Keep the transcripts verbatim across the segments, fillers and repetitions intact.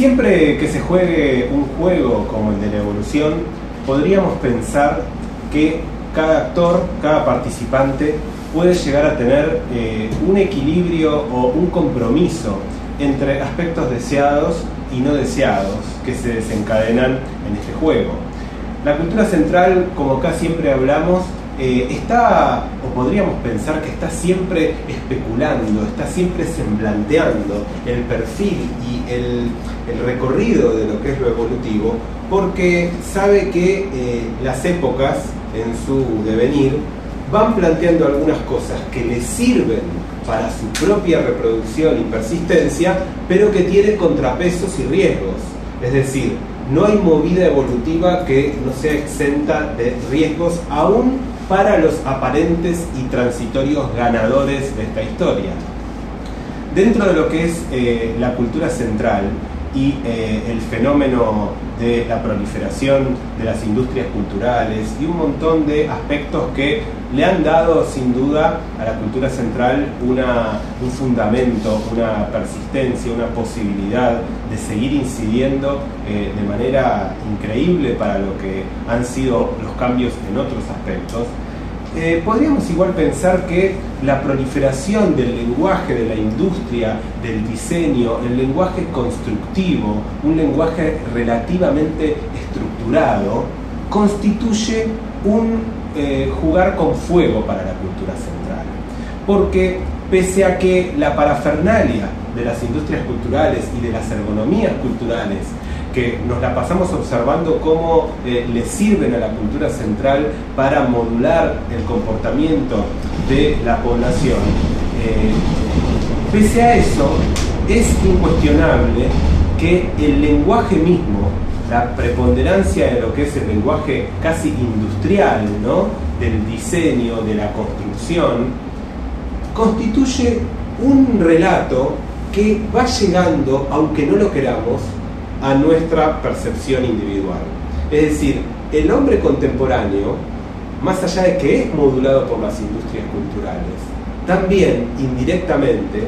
Siempre que se juegue un juego como el de la evolución, podríamos pensar que cada actor, cada participante puede llegar a tener eh, un equilibrio o un compromiso entre aspectos deseados y no deseados que se desencadenan en este juego. La cultura central, como acá siempre hablamos, eh, está, o podríamos pensar que está siempre especulando, está siempre semblanteando el perfil y el, el recorrido de lo que es lo evolutivo, porque sabe que eh, las épocas en su devenir van planteando algunas cosas que le sirven para su propia reproducción y persistencia, pero que tiene contrapesos y riesgos. Es decir, no hay movida evolutiva que no sea exenta de riesgos, aún para los aparentes y transitorios ganadores de esta historia. Dentro de lo que es eh, la cultura central y eh, el fenómeno de la proliferación de las industrias culturales y un montón de aspectos que le han dado sin duda a la cultura central una, un fundamento, una persistencia, una posibilidad de seguir incidiendo eh, de manera increíble para lo que han sido los cambios en otros aspectos. Eh, podríamos igual pensar que la proliferación del lenguaje de la industria, del diseño, el lenguaje constructivo, un lenguaje relativamente estructurado, constituye un eh, jugar con fuego para la cultura central. Porque pese a que la parafernalia de las industrias culturales y de las ergonomías culturales, que nos la pasamos observando cómo eh, le sirven a la cultura central para modular el comportamiento de la población, eh, pese a eso, es incuestionable que el lenguaje mismo, la preponderancia de lo que es el lenguaje casi industrial, ¿no?, del diseño, de la construcción, constituye un relato que va llegando, aunque no lo queramos, a nuestra percepción individual. Es decir, el hombre contemporáneo, más allá de que es modulado por las industrias culturales, también indirectamente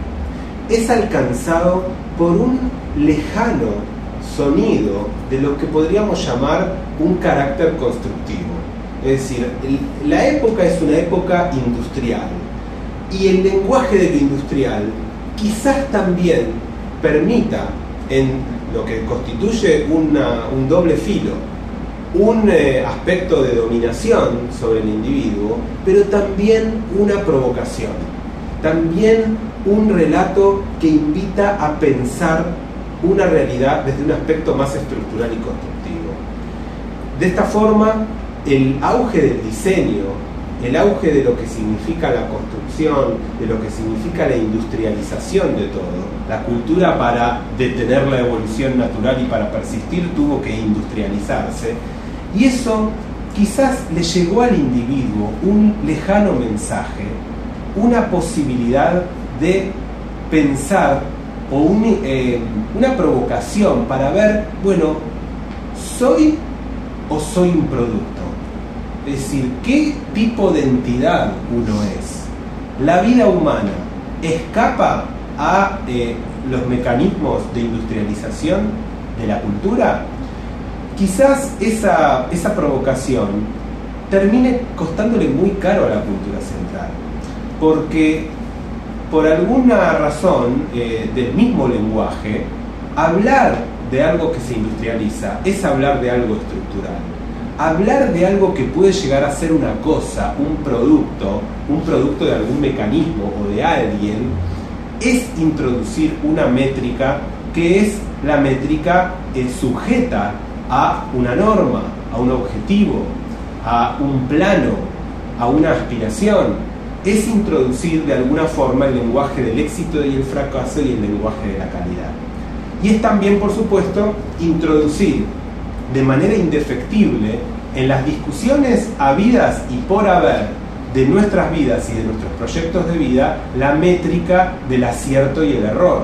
es alcanzado por un lejano sonido de lo que podríamos llamar un carácter constructivo. Es decir, el, la época es una época industrial y el lenguaje de lo industrial quizás también permita, en lo que constituye una, un doble filo, un eh, aspecto de dominación sobre el individuo, pero también una provocación, también un relato que invita a pensar una realidad desde un aspecto más estructural y constructivo. De esta forma, el auge del diseño, el auge de lo que significa la construcción, de lo que significa la industrialización de todo, la cultura para detener la evolución natural y para persistir tuvo que industrializarse, y eso quizás le llegó al individuo un lejano mensaje, una posibilidad de pensar o un, eh, una provocación para ver, bueno, ¿soy o soy un producto? Es decir, ¿qué tipo de entidad uno es? ¿La vida humana escapa a eh, los mecanismos de industrialización de la cultura? Quizás esa, esa provocación termine costándole muy caro a la cultura central, porque por alguna razón eh, del mismo lenguaje, hablar de algo que se industrializa es hablar de algo estructural. Hablar de algo que puede llegar a ser una cosa, un producto, un producto de algún mecanismo o de alguien, es introducir una métrica que es la métrica eh, sujeta a una norma, a un objetivo, a un plano, a una aspiración. Es introducir de alguna forma el lenguaje del éxito y el fracaso y el lenguaje de la calidad. Y es también, por supuesto, introducir de manera indefectible en las discusiones habidas y por haber de nuestras vidas y de nuestros proyectos de vida la métrica del acierto y el error.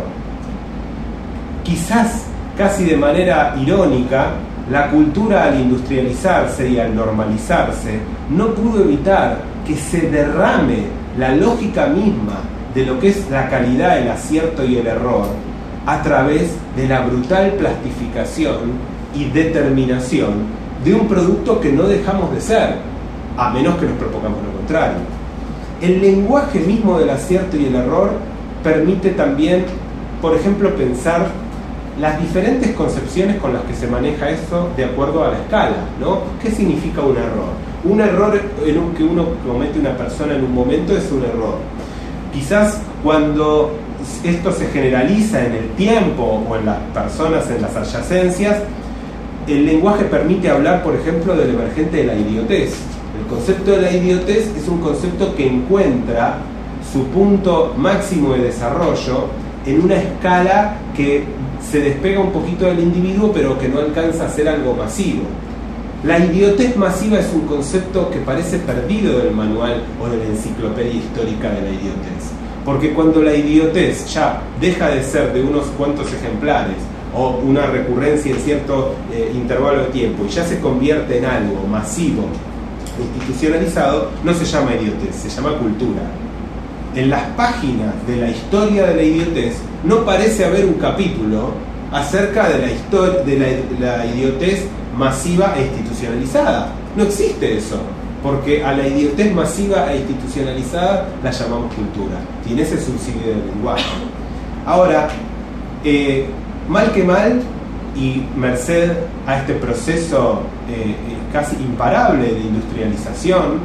Quizás casi de manera irónica, la cultura al industrializarse y al normalizarse no pudo evitar que se derrame la lógica misma de lo que es la calidad, el acierto y el error a través de la brutal plastificación y determinación de un producto que no dejamos de ser, a menos que nos propongamos lo contrario. El lenguaje mismo del acierto y el error permite también, por ejemplo, pensar las diferentes concepciones con las que se maneja eso de acuerdo a la escala, ¿no? ¿Qué significa un error? Un error en un, que uno comete una persona en un momento es un error. Quizás cuando esto se generaliza en el tiempo o en las personas, en las adyacencias, el lenguaje permite hablar, por ejemplo, del emergente de la idiotez. El concepto de la idiotez es un concepto que encuentra su punto máximo de desarrollo en una escala que se despega un poquito del individuo, pero que no alcanza a ser algo masivo. La idiotez masiva es un concepto que parece perdido del manual o de la enciclopedia histórica de la idiotez. Porque cuando la idiotez ya deja de ser de unos cuantos ejemplares o una recurrencia en cierto eh, intervalo de tiempo y ya se convierte en algo masivo, institucionalizado, no se llama idiotez, se llama cultura. En las páginas de la historia de la idiotez no parece haber un capítulo acerca de la, historia, de la, la idiotez masiva e institucionalizada. No existe eso, porque a la idiotez masiva e institucionalizada la llamamos cultura. Tiene ese subsidio del lenguaje. Ahora, eh, mal que mal, y merced a este proceso eh, casi imparable de industrialización,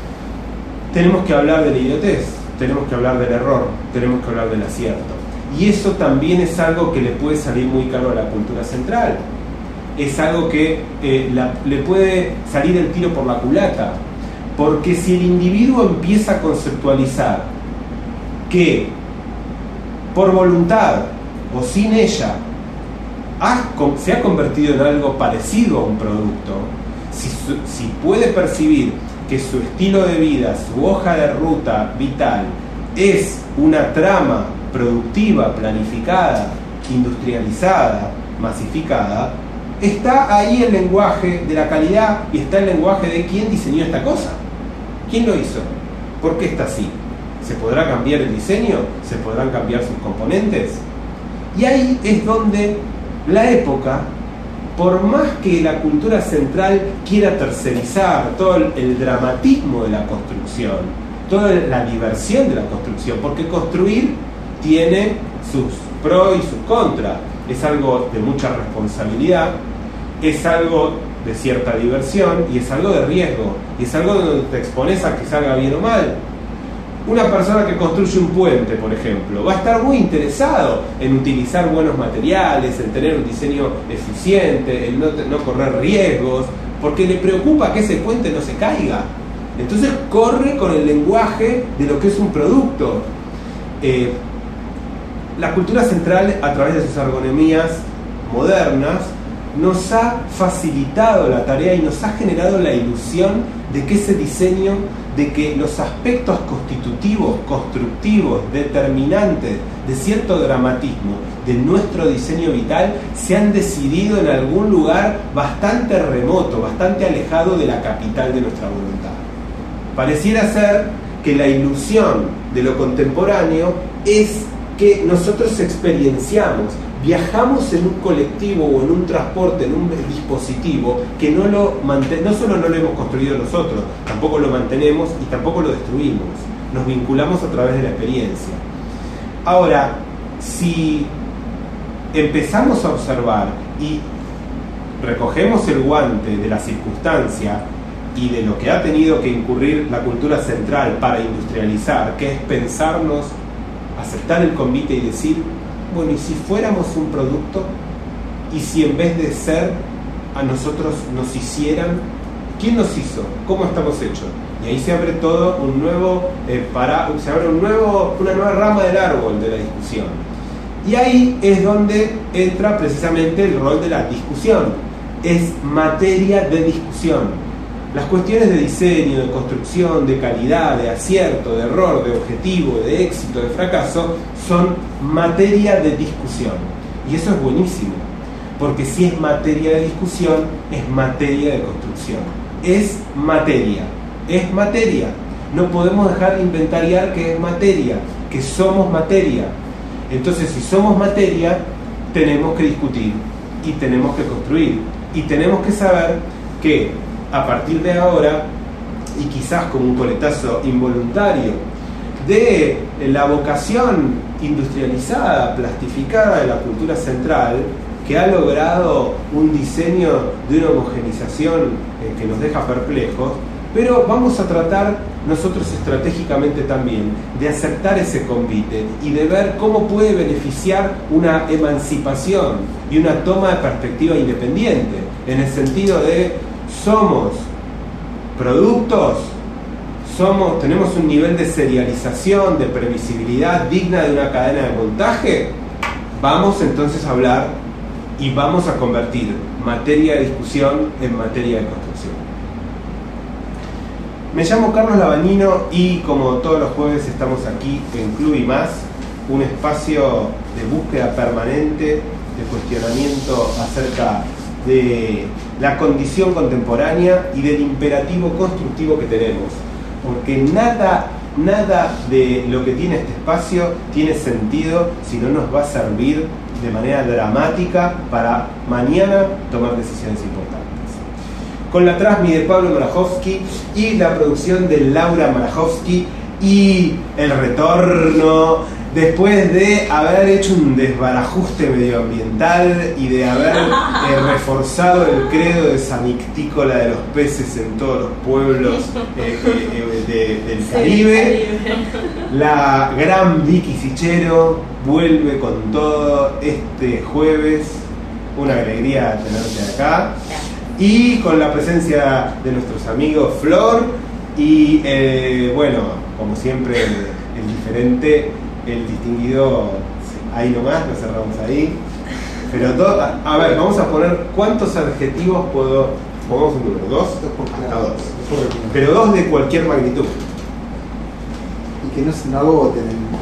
tenemos que hablar de la idiotez, tenemos que hablar del error, tenemos que hablar del acierto. Y eso también es algo que le puede salir muy caro a la cultura central. Es algo que eh, la, le puede salir el tiro por la culata. Porque si el individuo empieza a conceptualizar que por voluntad o sin ella ha, se ha convertido en algo parecido a un producto, si, si puede percibir que su estilo de vida, su hoja de ruta vital es una trama productiva, planificada, industrializada, masificada, está ahí el lenguaje de la calidad y está el lenguaje de quién diseñó esta cosa. ¿Quién lo hizo? ¿Por qué está así? ¿Se podrá cambiar el diseño? ¿Se podrán cambiar sus componentes? Y ahí es donde la época, por más que la cultura central quiera tercerizar todo el, el dramatismo de la construcción, toda la diversión de la construcción, porque construir tiene sus pros y sus contras, es algo de mucha responsabilidad, es algo de cierta diversión y es algo de riesgo, y es algo donde te expones a que salga bien o mal. Una persona que construye un puente, por ejemplo, va a estar muy interesado en utilizar buenos materiales, en tener un diseño eficiente, en no, no correr riesgos, porque le preocupa que ese puente no se caiga. Entonces corre con el lenguaje de lo que es un producto. Eh, la cultura central, a través de sus ergonomías modernas, nos ha facilitado la tarea y nos ha generado la ilusión de que ese diseño, de que los aspectos constitutivos, constructivos, determinantes de cierto dramatismo de nuestro diseño vital se han decidido en algún lugar bastante remoto, bastante alejado de la capital de nuestra voluntad. Pareciera ser que la ilusión de lo contemporáneo es que nosotros experienciamos, viajamos en un colectivo o en un transporte, en un dispositivo que no lo manten- no solo no lo hemos construido nosotros, tampoco lo mantenemos y tampoco lo destruimos, nos vinculamos a través de la experiencia. Ahora, si empezamos a observar y recogemos el guante de la circunstancia y de lo que ha tenido que incurrir la cultura central para industrializar, que es pensarnos, aceptar el convite y decir, bueno, ¿y si fuéramos un producto? ¿Y si en vez de ser a nosotros nos hicieran? ¿Quién nos hizo? ¿Cómo estamos hechos? Y ahí se abre todo un nuevo eh, para, se abre un nuevo, una nueva rama del árbol de la discusión. Y ahí es donde entra precisamente el rol de la discusión. Es materia de discusión. Las cuestiones de diseño, de construcción, de calidad, de acierto, de error, de objetivo, de éxito, de fracaso, son materia de discusión. Y eso es buenísimo, porque si es materia de discusión, es materia de construcción. Es materia, es materia. No podemos dejar de inventariar que es materia, que somos materia. Entonces, si somos materia, tenemos que discutir y tenemos que construir y tenemos que saber que a partir de ahora, y quizás como un coletazo involuntario de la vocación industrializada, plastificada de la cultura central, que ha logrado un diseño de una homogeneización eh, que nos deja perplejos, pero vamos a tratar nosotros estratégicamente también de aceptar ese convite y de ver cómo puede beneficiar una emancipación y una toma de perspectiva independiente, en el sentido de somos productos, somos, tenemos un nivel de serialización, de previsibilidad digna de una cadena de montaje. Vamos entonces a hablar y vamos a convertir materia de discusión en materia de construcción. Me llamo Carlos Labañino y como todos los jueves estamos aquí en Club y Más, un espacio de búsqueda permanente, de cuestionamiento acerca de la condición contemporánea y del imperativo constructivo que tenemos, porque nada, nada de lo que tiene este espacio tiene sentido si no nos va a servir de manera dramática para mañana tomar decisiones importantes. Con la Trasmi de Pablo Marajowski y la producción de Laura Marajowski y el retorno después de haber hecho un desbarajuste medioambiental y de haber eh, reforzado el credo de sanictícola de los peces en todos los pueblos eh, eh, de, del Caribe. La gran Vicky Sichero vuelve con todo este jueves. Una alegría tenerte acá. Y con la presencia de nuestros amigos Flor y, eh, bueno, como siempre, el, el diferente, el distinguido, ahí nomás, lo cerramos ahí. Pero do, a, a ver, vamos a poner cuántos adjetivos puedo. Pongamos un número, dos, hasta dos. Pero dos de cualquier magnitud. Y que no se agoten.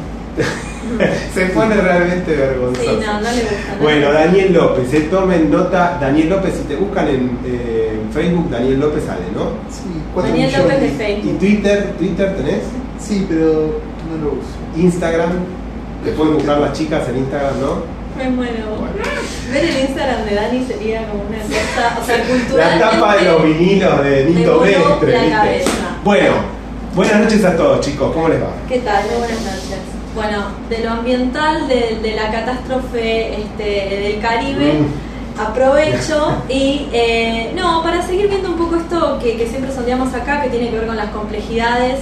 Se pone realmente vergonzoso. Sí, no, no le gusta. Bueno, Daniel López, eh, tomen nota. Daniel López, si te buscan en, eh, en Facebook, Daniel López sale, ¿no? Sí, Daniel millones. López de ¿Y Facebook. Twitter? ¿Twitter tenés? Sí, pero no lo uso. Instagram, te pueden buscar las chicas en Instagram, ¿no? Me muero. Bueno. Ver el Instagram de Dani sería como una cosa, o sea, cultural. La tapa de los vinilos de Nito me voló Mestre, la ¿viste? cabeza. Bueno, buenas noches a todos, chicos, ¿cómo les va? ¿Qué tal? Muy buenas noches. Bueno, de lo ambiental, de, de la catástrofe este, del Caribe, Mm. aprovecho y eh, no, para seguir viendo un poco esto que, que siempre sondeamos acá, que tiene que ver con las complejidades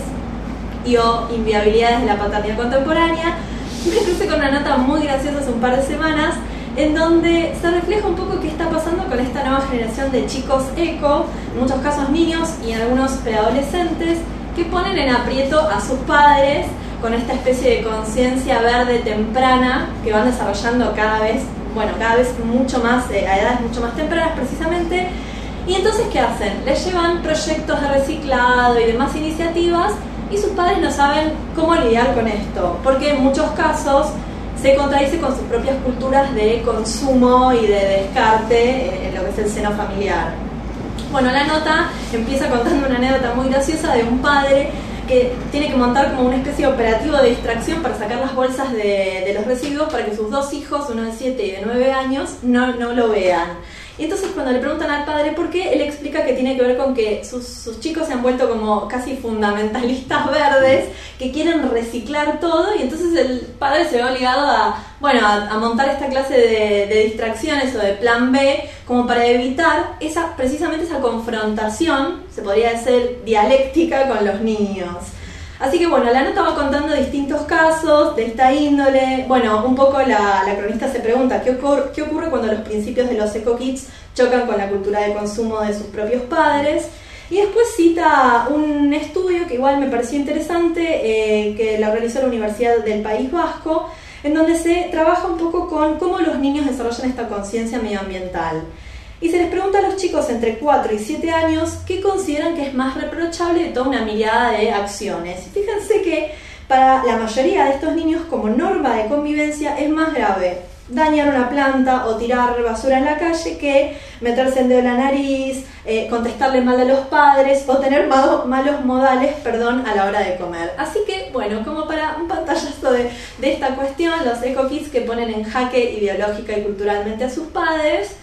y o inviabilidades de la paternidad contemporánea, me crucé con una nota muy graciosa hace un par de semanas en donde se refleja un poco qué está pasando con esta nueva generación de chicos eco, en muchos casos niños y en algunos preadolescentes, que ponen en aprieto a sus padres con esta especie de conciencia verde temprana que van desarrollando cada vez, bueno, cada vez mucho más, eh, a edades mucho más tempranas precisamente. Y entonces, ¿qué hacen? Les llevan proyectos de reciclado y demás iniciativas y sus padres no saben cómo lidiar con esto, porque en muchos casos se contradice con sus propias culturas de consumo y de descarte en lo que es el seno familiar. Bueno, la nota empieza contando una anécdota muy graciosa de un padre que tiene que montar como una especie de operativo de distracción para sacar las bolsas de, de los residuos para que sus dos hijos, uno de siete y de nueve años, no, no lo vean. Y entonces cuando le preguntan al padre por qué, él explica que tiene que ver con que sus, sus chicos se han vuelto como casi fundamentalistas verdes, que quieren reciclar todo, y entonces el padre se ve obligado a, bueno, a, a montar esta clase de, de distracciones o de plan B, como para evitar esa, precisamente esa confrontación, se podría decir dialéctica, con los niños. Así que bueno, la nota va contando distintos casos de esta índole. Bueno, un poco la, la cronista se pregunta ¿qué ocurre, qué ocurre cuando los principios de los eco-kids chocan con la cultura de consumo de sus propios padres. Y después cita un estudio que igual me pareció interesante, eh, que lo realizó la Universidad del País Vasco, en donde se trabaja un poco con cómo los niños desarrollan esta conciencia medioambiental. Y se les pregunta a los chicos entre cuatro y siete años qué consideran que es más reprochable de toda una mirada de acciones. Y fíjense que para la mayoría de estos niños, como norma de convivencia, es más grave dañar una planta o tirar basura en la calle que meterse el dedo en la nariz, eh, contestarle mal a los padres o tener malo, malos modales, perdón, a la hora de comer. Así que, bueno, como para un pantallazo de, de esta cuestión, los eco kids que ponen en jaque ideológica y culturalmente a sus padres.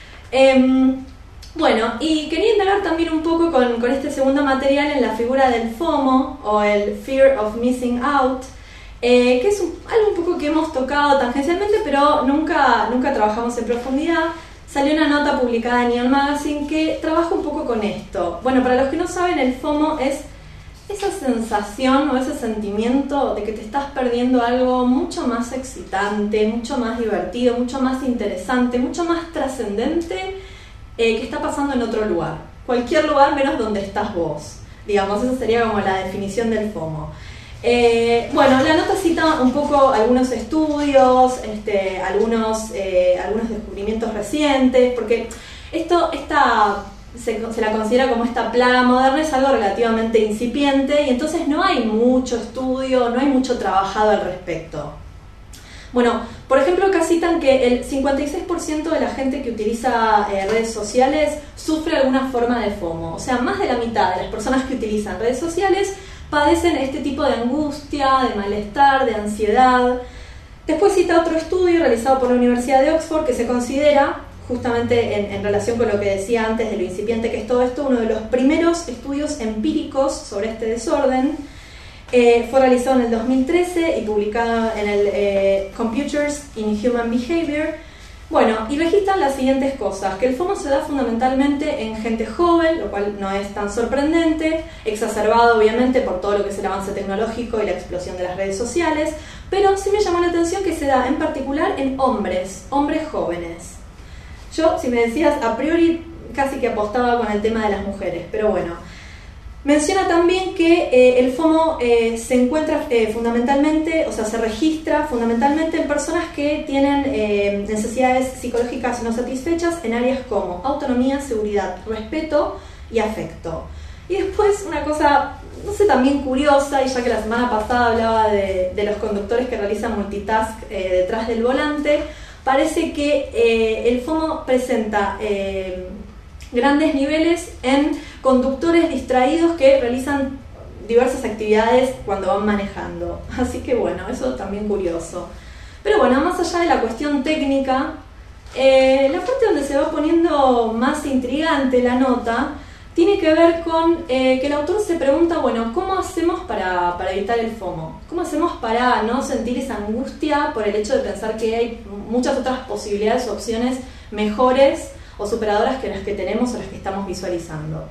Eh, bueno, y quería indagar también un poco con, con este segundo material en la figura del FOMO o el Fear of Missing Out, Eh, que es un, algo un poco que hemos tocado tangencialmente, pero nunca, nunca trabajamos en profundidad. Salió una nota publicada en Neon Magazine que trabaja un poco con esto. Bueno, para los que no saben, el FOMO es esa sensación o ese sentimiento de que te estás perdiendo algo mucho más excitante, mucho más divertido, mucho más interesante, mucho más trascendente, eh, que está pasando en otro lugar. Cualquier lugar menos donde estás vos. Digamos, esa sería como la definición del FOMO. Eh, bueno, la nota cita un poco algunos estudios, este, algunos, eh, algunos descubrimientos recientes, porque esto, esta, se, se la considera como esta plaga moderna, es algo relativamente incipiente y entonces no hay mucho estudio, no hay mucho trabajado al respecto. Bueno, por ejemplo, acá citan que el cincuenta y seis por ciento de la gente que utiliza eh, redes sociales sufre alguna forma de FOMO, o sea, más de la mitad de las personas que utilizan redes sociales padecen este tipo de angustia, de malestar, de ansiedad. Después cita otro estudio realizado por la Universidad de Oxford que se considera, justamente en, en relación con lo que decía antes de lo incipiente que es todo esto, uno de los primeros estudios empíricos sobre este desorden. Eh, fue realizado en el dos mil trece y publicado en el eh, Computers in Human Behavior. Bueno, y registran las siguientes cosas, que el FOMO se da fundamentalmente en gente joven, lo cual no es tan sorprendente, exacerbado obviamente por todo lo que es el avance tecnológico y la explosión de las redes sociales, pero sí me llamó la atención que se da en particular en hombres, hombres jóvenes. Yo, si me decías, a priori casi que apostaba con el tema de las mujeres, pero bueno. Menciona también que eh, el FOMO eh, se encuentra eh, fundamentalmente, o sea, se registra fundamentalmente en personas que tienen eh, necesidades psicológicas no satisfechas en áreas como autonomía, seguridad, respeto y afecto. Y después una cosa, no sé, también curiosa, y ya que la semana pasada hablaba de, de los conductores que realizan multitask eh, detrás del volante, parece que eh, el FOMO presenta eh, grandes niveles en conductores distraídos que realizan diversas actividades cuando van manejando. Así que bueno, eso también curioso. Pero bueno, más allá de la cuestión técnica, eh, la parte donde se va poniendo más intrigante la nota tiene que ver con eh, que el autor se pregunta, bueno, ¿cómo hacemos para, para evitar el FOMO? ¿Cómo hacemos para no sentir esa angustia por el hecho de pensar que hay muchas otras posibilidades o opciones mejores o superadoras que las que tenemos o las que estamos visualizando?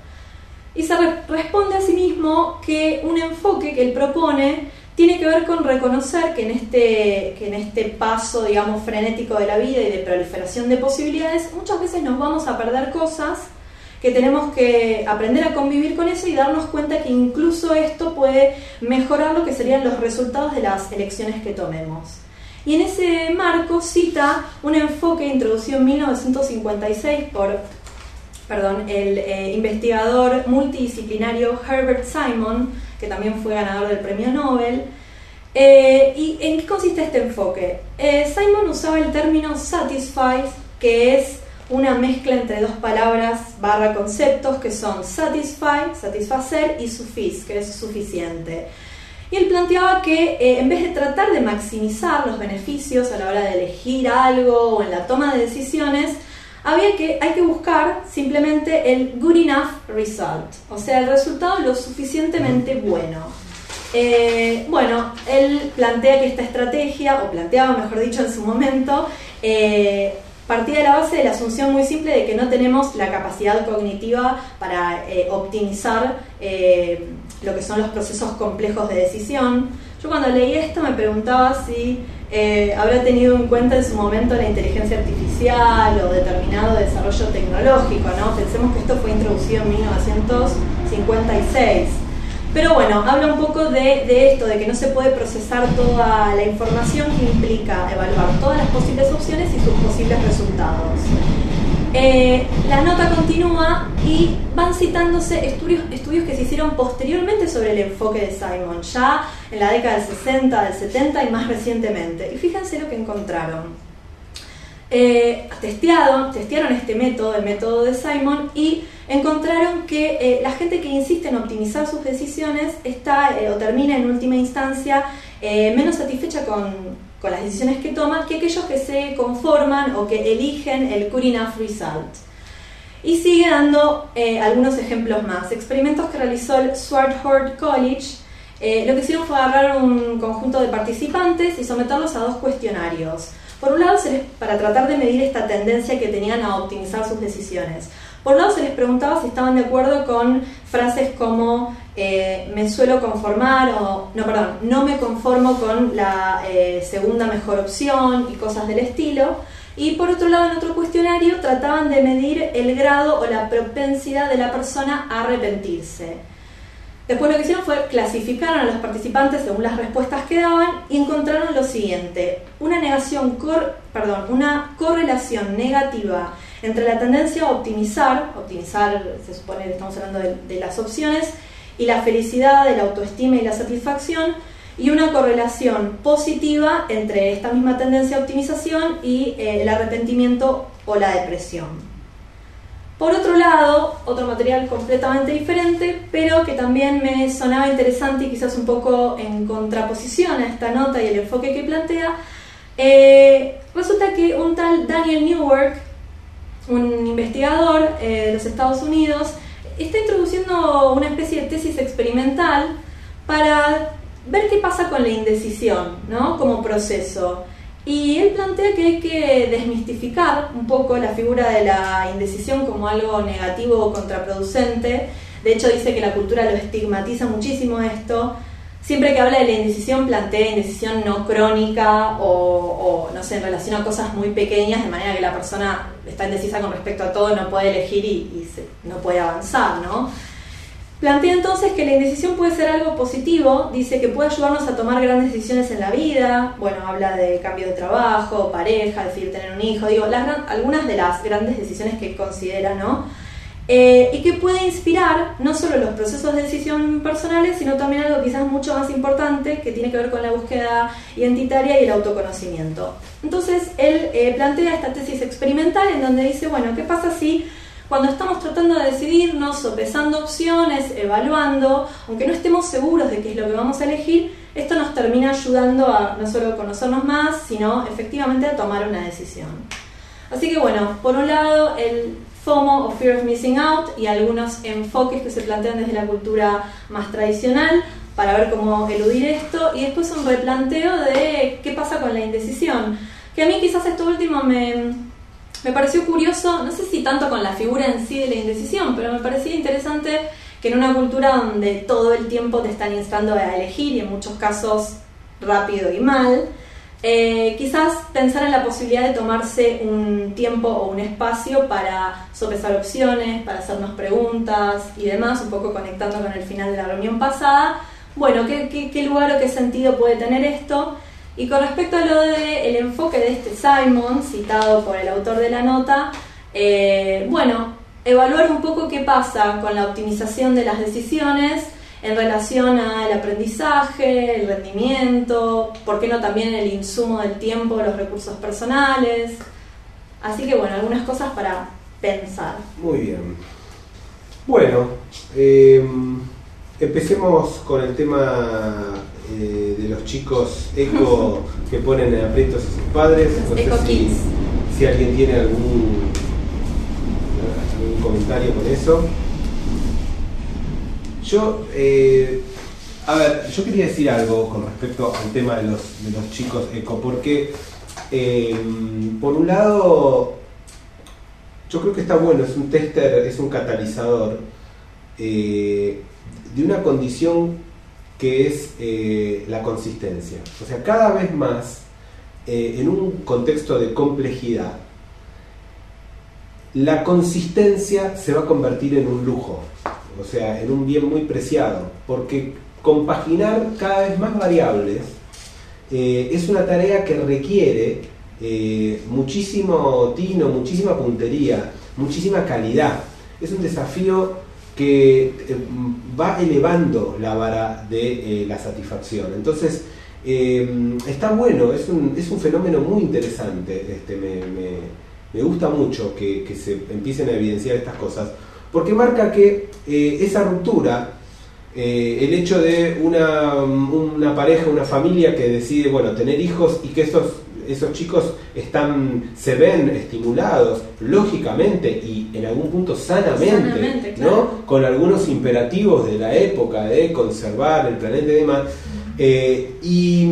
Y se re- responde a sí mismo que un enfoque que él propone tiene que ver con reconocer que en este, que en este paso, digamos, frenético de la vida y de proliferación de posibilidades, muchas veces nos vamos a perder cosas, que tenemos que aprender a convivir con eso y darnos cuenta que incluso esto puede mejorar lo que serían los resultados de las elecciones que tomemos. Y en ese marco cita un enfoque introducido en mil novecientos cincuenta y seis por perdón, el eh, investigador multidisciplinario Herbert Simon, que también fue ganador del premio Nobel. Eh, ¿Y en qué consiste este enfoque? Eh, Simon usaba el término satisfy, que es una mezcla entre dos palabras barra conceptos que son satisfy, satisfacer, y suffice, que es suficiente. Y él planteaba que eh, en vez de tratar de maximizar los beneficios a la hora de elegir algo o en la toma de decisiones, había que, hay que buscar simplemente el good enough result, o sea, el resultado lo suficientemente bueno. Eh, bueno, él plantea que esta estrategia, o planteaba mejor dicho en su momento, eh, partía de la base de la asunción muy simple de que no tenemos la capacidad cognitiva para eh, optimizar eh, lo que son los procesos complejos de decisión. Yo cuando leí esto me preguntaba si eh, habrá tenido en cuenta en su momento la inteligencia artificial o determinado desarrollo tecnológico, ¿no? Pensemos que esto fue introducido en mil novecientos cincuenta y seis. Pero bueno, habla un poco de, de esto, de que no se puede procesar toda la información que implica evaluar todas las posibles opciones y sus posibles resultados. Eh, la nota continúa y van citándose estudios, estudios que se hicieron posteriormente sobre el enfoque de Simon, ya en la década del sesenta, del setenta y más recientemente. Y fíjense lo que encontraron. eh, testeado, testearon este método, el método de Simon, y encontraron que eh, la gente que insiste en optimizar sus decisiones está eh, o termina en última instancia eh, menos satisfecha con, con las decisiones que toman que aquellos que se conforman o que eligen el good enough result. Y sigue dando eh, algunos ejemplos más. Experimentos que realizó el Swarthmore College, eh, lo que hicieron fue agarrar un conjunto de participantes y someterlos a dos cuestionarios. Por un lado, se les, para tratar de medir esta tendencia que tenían a optimizar sus decisiones. Por un lado, se les preguntaba si estaban de acuerdo con frases como eh, me suelo conformar o, no, perdón, no me conformo con la eh, segunda mejor opción y cosas del estilo. Y por otro lado, en otro cuestionario, trataban de medir el grado o la propensidad de la persona a arrepentirse. Después lo que hicieron fue clasificaron a los participantes según las respuestas que daban y encontraron lo siguiente: una negación, cor, perdón, una correlación negativa entre la tendencia a optimizar, optimizar se supone que estamos hablando de, de las opciones, y la felicidad, de la autoestima y la satisfacción, y una correlación positiva entre esta misma tendencia a optimización y eh, el arrepentimiento o la depresión. Por otro lado, otro material completamente diferente, pero que también me sonaba interesante y quizás un poco en contraposición a esta nota y el enfoque que plantea, eh, resulta que un tal Daniel Newark, un investigador eh, de los Estados Unidos, está introduciendo una especie de tesis experimental para ver qué pasa con la indecisión, ¿no?, como proceso. Y él plantea que hay que desmistificar un poco la figura de la indecisión como algo negativo o contraproducente. De hecho, dice que la cultura lo estigmatiza muchísimo esto. Siempre que habla de la indecisión, plantea indecisión no crónica o, o, no sé, en relación a cosas muy pequeñas, de manera que la persona está indecisa con respecto a todo, no puede elegir y, y se, no puede avanzar, ¿no? Plantea entonces que la indecisión puede ser algo positivo, dice que puede ayudarnos a tomar grandes decisiones en la vida. Bueno, habla de cambio de trabajo, pareja, decidir tener un hijo, digo, las, algunas de las grandes decisiones que considera, ¿no? Eh, y que puede inspirar no solo los procesos de decisión personales, sino también algo quizás mucho más importante que tiene que ver con la búsqueda identitaria y el autoconocimiento. Entonces él eh, plantea esta tesis experimental en donde dice, bueno, ¿qué pasa si cuando estamos tratando de decidirnos, sopesando opciones, evaluando, aunque no estemos seguros de qué es lo que vamos a elegir, esto nos termina ayudando a no solo conocernos más, sino efectivamente a tomar una decisión? Así que bueno, por un lado el FOMO o Fear of Missing Out y algunos enfoques que se plantean desde la cultura más tradicional para ver cómo eludir esto, y después un replanteo de qué pasa con la indecisión, que a mí quizás esto último me... Me pareció curioso, no sé si tanto con la figura en sí de la indecisión, pero me parecía interesante que en una cultura donde todo el tiempo te están instando a elegir, y en muchos casos rápido y mal, eh, quizás pensar en la posibilidad de tomarse un tiempo o un espacio para sopesar opciones, para hacernos preguntas y demás, un poco conectando con el final de la reunión pasada. Bueno, ¿qué, qué, qué lugar o qué sentido puede tener esto? Y con respecto a lo del enfoque de este Simon, citado por el autor de la nota, eh, bueno, evaluar un poco qué pasa con la optimización de las decisiones en relación al aprendizaje, el rendimiento, por qué no también el insumo del tiempo, los recursos personales. Así que bueno, algunas cosas para pensar. Muy bien. Bueno, eh, empecemos con el tema eh, de los chicos eco que ponen en aprietos a sus padres. No sé Eco si, Kids. si alguien tiene algún, algún comentario con eso. Yo, eh, a ver, yo quería decir algo con respecto al tema de los, de los chicos eco, porque eh, por un lado yo creo que está bueno, es un tester, es un catalizador eh, de una condición que es eh, la consistencia. O sea, cada vez más eh, en un contexto de complejidad, la consistencia se va a convertir en un lujo, o sea, en un bien muy preciado, porque compaginar cada vez más variables eh, es una tarea que requiere eh, muchísimo tino, muchísima puntería, muchísima calidad. Es un desafío que eh, va elevando la vara de eh, la satisfacción. Entonces, eh, está bueno, es un, es un fenómeno muy interesante. Este, me, me, me gusta mucho que, que se empiecen a evidenciar estas cosas, porque marca que eh, esa ruptura, eh, el hecho de una, una pareja, una familia que decide, bueno, tener hijos y que esos, esos chicos están, se ven estimulados lógicamente y en algún punto sanamente, sanamente claro. ¿no? Con algunos imperativos de la época de conservar el planeta y demás, eh, y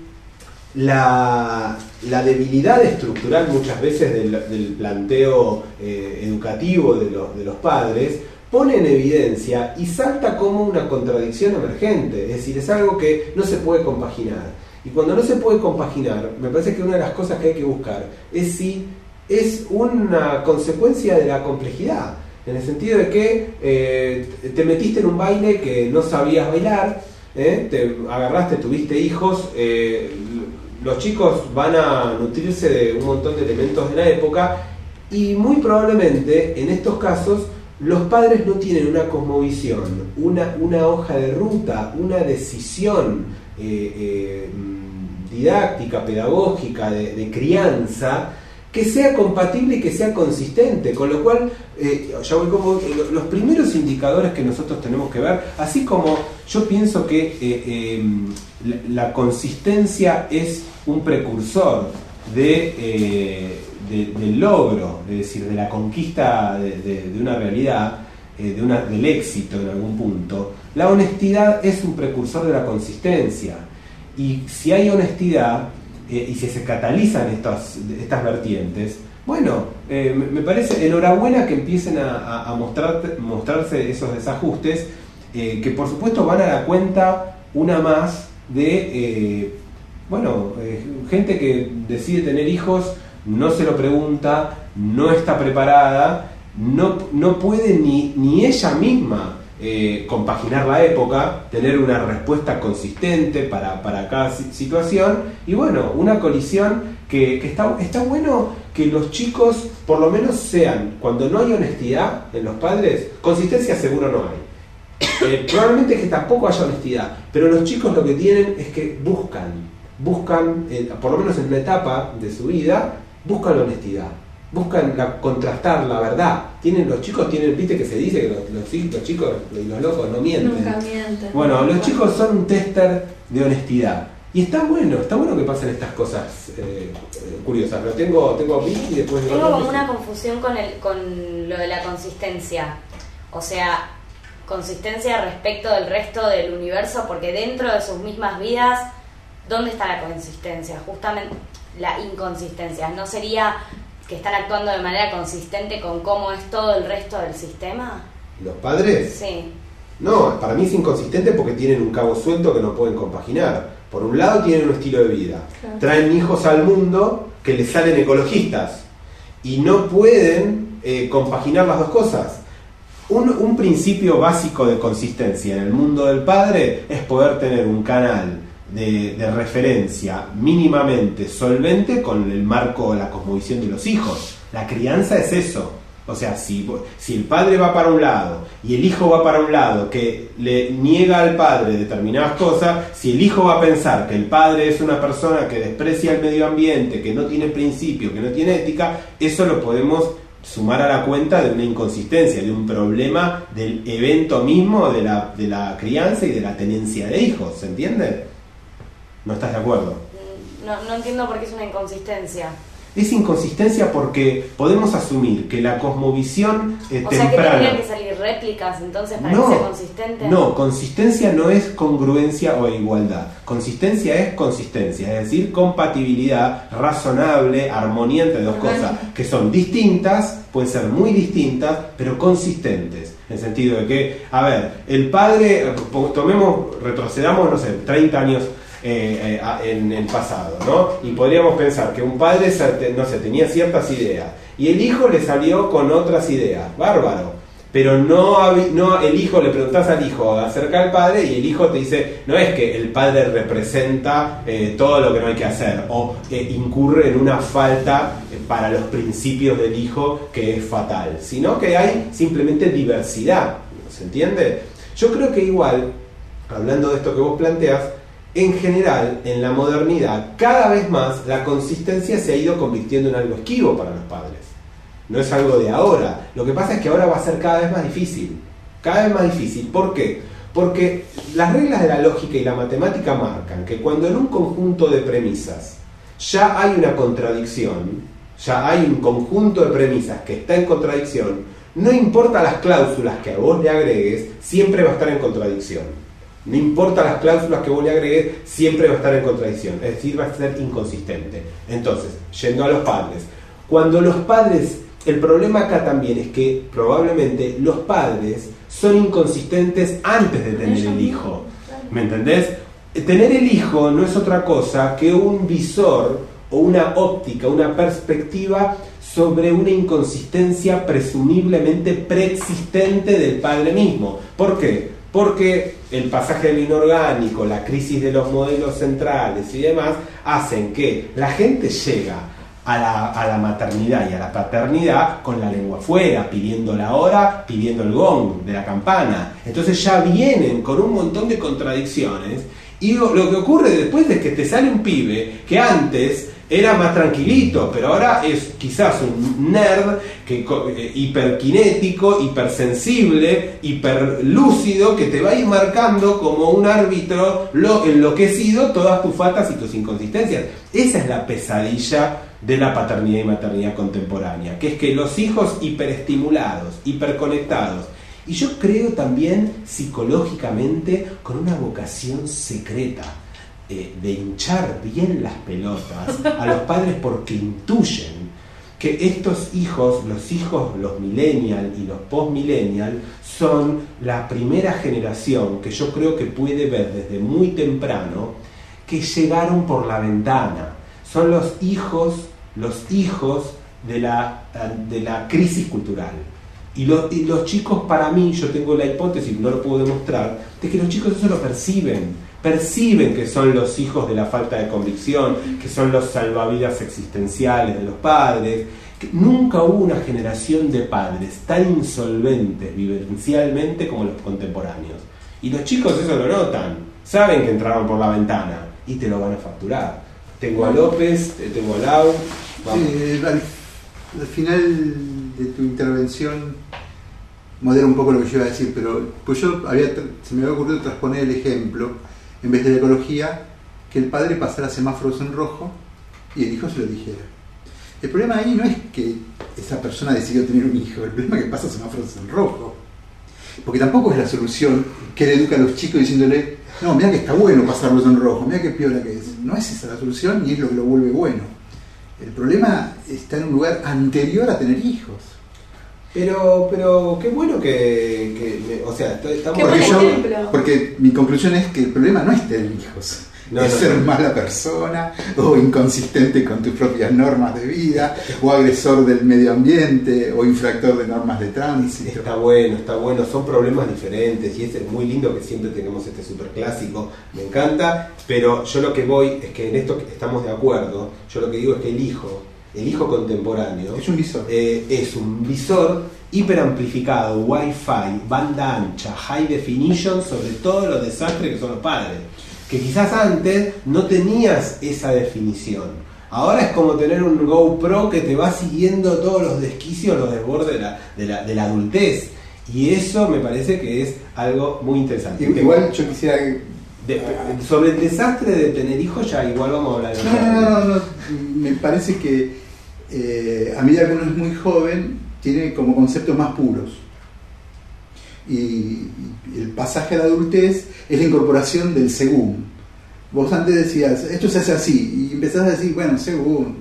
la, la debilidad estructural muchas veces del, del planteo eh, educativo de los, de los padres pone en evidencia y salta como una contradicción emergente, es decir, es algo que no se puede compaginar. Y cuando no se puede compaginar, me parece que una de las cosas que hay que buscar es si es una consecuencia de la complejidad, en el sentido de que eh, te metiste en un baile que no sabías bailar, eh, te agarraste, tuviste hijos, eh, los chicos van a nutrirse de un montón de elementos de la época y muy probablemente en estos casos los padres no tienen una cosmovisión, una, una hoja de ruta, una decisión eh, eh, didáctica, pedagógica, de, de crianza, que sea compatible y que sea consistente, con lo cual, eh, ya voy como eh, los primeros indicadores que nosotros tenemos que ver, así como yo pienso que eh, eh, la, la consistencia es un precursor de... Eh, De, del logro, es decir, de la conquista de, de, de una realidad, eh, de una, del éxito en algún punto, la honestidad es un precursor de la consistencia. Y si hay honestidad, eh, y si se catalizan estas, estas vertientes, bueno, eh, me parece enhorabuena que empiecen a, a, a mostrar, mostrarse esos desajustes, eh, que por supuesto van a dar cuenta una más de, eh, bueno, eh, gente que decide tener hijos, no se lo pregunta, no está preparada, no, no puede ni, ni ella misma eh, compaginar la época, tener una respuesta consistente para, para cada situación, y bueno, una colisión que, que está, está bueno que los chicos por lo menos sean, cuando no hay honestidad en los padres, consistencia seguro no hay, eh, probablemente que tampoco haya honestidad, pero los chicos lo que tienen es que buscan, buscan, eh, por lo menos en una etapa de su vida, buscan la honestidad, buscan la, contrastar la verdad. Tienen, los chicos tienen, viste que se dice que los, los, los chicos y los locos no mienten. Nunca mienten. Bueno, los chicos son un tester de honestidad. Y está bueno, está bueno que pasen estas cosas eh, curiosas. Lo tengo, tengo aquí y después... Tengo como una confusión con, el, con lo de la consistencia. O sea, consistencia respecto del resto del universo, porque dentro de sus mismas vidas, ¿dónde está la consistencia? Justamente... la inconsistencia, ¿no sería que están actuando de manera consistente con cómo es todo el resto del sistema? ¿Los padres? Sí. No, para mí es inconsistente porque tienen un cabo suelto que no pueden compaginar. Por un lado tienen un estilo de vida, claro. Traen hijos al mundo que les salen ecologistas y no pueden eh, compaginar las dos cosas. Un, un principio básico de consistencia en el mundo del padre es poder tener un canal De, de referencia mínimamente solvente con el marco, la cosmovisión de los hijos. La crianza es eso. O sea, si, si el padre va para un lado y el hijo va para un lado que le niega al padre determinadas cosas, si el hijo va a pensar que el padre es una persona que desprecia el medio ambiente, que no tiene principio, que no tiene ética, eso lo podemos sumar a la cuenta de una inconsistencia, de un problema del evento mismo de la, de la crianza y de la tenencia de hijos. ¿Se entiende? ¿No estás de acuerdo? No, no entiendo por qué es una inconsistencia. Es inconsistencia porque podemos asumir que la cosmovisión eh, o temprana... sea, que tendrían que salir réplicas entonces para no, que sea consistente. No, consistencia no es congruencia o igualdad. Consistencia es consistencia, es decir, compatibilidad razonable, armonía entre dos cosas que son distintas, pueden ser muy distintas, pero consistentes. En el sentido de que, a ver, el padre, tomemos, retrocedamos, no sé, treinta años... Eh, eh, en el pasado, ¿no? Y podríamos pensar que un padre, no sé, tenía ciertas ideas y el hijo le salió con otras ideas, bárbaro, pero no, no el hijo, le preguntás al hijo acerca del padre y el hijo te dice, no es que el padre representa eh, todo lo que no hay que hacer o eh, incurre en una falta eh, para los principios del hijo que es fatal, sino que hay simplemente diversidad, ¿se entiende? Yo creo que igual, hablando de esto que vos planteas, en general, en la modernidad, cada vez más la consistencia se ha ido convirtiendo en algo esquivo para los padres. No es algo de ahora. Lo que pasa es que ahora va a ser cada vez más difícil. Cada vez más difícil. ¿Por qué? Porque las reglas de la lógica y la matemática marcan que cuando en un conjunto de premisas ya hay una contradicción, ya hay un conjunto de premisas que está en contradicción, no importa las cláusulas que a vos le agregues, siempre va a estar en contradicción. No importa las cláusulas que vos le agregues, siempre va a estar en contradicción, es decir, va a ser inconsistente. Entonces, yendo a los padres, cuando los padres, el problema acá también es que probablemente los padres son inconsistentes antes de tener el hijo, ¿me entendés? Tener el hijo no es otra cosa que un visor o una óptica, una perspectiva sobre una inconsistencia presumiblemente preexistente del padre mismo. ¿Por qué? Porque el pasaje del inorgánico, la crisis de los modelos centrales y demás, hacen que la gente llega a la, a la maternidad y a la paternidad con la lengua afuera, pidiendo la hora, pidiendo el gong de la campana. Entonces ya vienen con un montón de contradicciones, y lo, lo que ocurre después es que te sale un pibe que antes era más tranquilito, pero ahora es quizás un nerd que, eh, hiperkinético, hipersensible, hiperlúcido, que te va a ir marcando como un árbitro lo, enloquecido todas tus faltas y tus inconsistencias. Esa es la pesadilla de la paternidad y maternidad contemporánea, que es que los hijos hiperestimulados, hiperconectados, y yo creo también psicológicamente con una vocación secreta, de hinchar bien las pelotas a los padres, porque intuyen que estos hijos, los hijos, los millennial y los post-millennial, son la primera generación que yo creo que puede ver desde muy temprano que llegaron por la ventana. Son los hijos, los hijos de la, de la crisis cultural. Y los, y los chicos, para mí, yo tengo la hipótesis, no lo puedo demostrar, de que los chicos eso lo perciben. Perciben que son los hijos de la falta de convicción, que son los salvavidas existenciales de los padres. Que nunca hubo una generación de padres tan insolventes vivencialmente como los contemporáneos. Y los chicos eso lo notan, saben que entraron por la ventana y te lo van a facturar. Tengo a López, tengo a Lau. Sí, al, al final de tu intervención modera un poco lo que yo iba a decir, pero pues yo había, se me había ocurrido transponer el ejemplo, en vez de la ecología, que el padre pasara semáforos en rojo y el hijo se lo dijera. El problema ahí no es que esa persona decidió tener un hijo, el problema es que pasa semáforos en rojo. Porque tampoco es la solución que le educa a los chicos diciéndole, no, mira que está bueno pasarlos en rojo, mira que piola que es. No es esa la solución ni es lo que lo vuelve bueno. El problema está en un lugar anterior a tener hijos. Pero, pero qué bueno que, que o sea, estamos... Qué Porque, buen yo, ejemplo. porque mi conclusión es que el problema no es tener hijos, No, es no, ser no. mala persona, o inconsistente con tus propias normas de vida, o agresor del medio ambiente, o infractor de normas de tránsito. Está bueno, está bueno, son problemas diferentes y es muy lindo que siempre tengamos este superclásico, me encanta, pero yo lo que voy es que en esto estamos de acuerdo. Yo lo que digo es que el hijo, el hijo contemporáneo Es un visor. eh, es un visor hiperamplificado, wifi, banda ancha, high definition sobre todos los desastres que son los padres, que quizás antes no tenías esa definición. Ahora es como tener un GoPro que te va siguiendo todos los desquicios, los desbordes de la, de la, de la adultez, y eso me parece que es algo muy interesante. Igual yo quisiera... De, sobre el desastre de tener hijos ya igual vamos a hablar de No, no, no, no, no. Me parece que eh, a medida que uno es muy joven tiene como conceptos más puros, y, y el pasaje a la adultez es la incorporación del según. Vos antes decías, esto se hace así, y empezás a decir, bueno, según.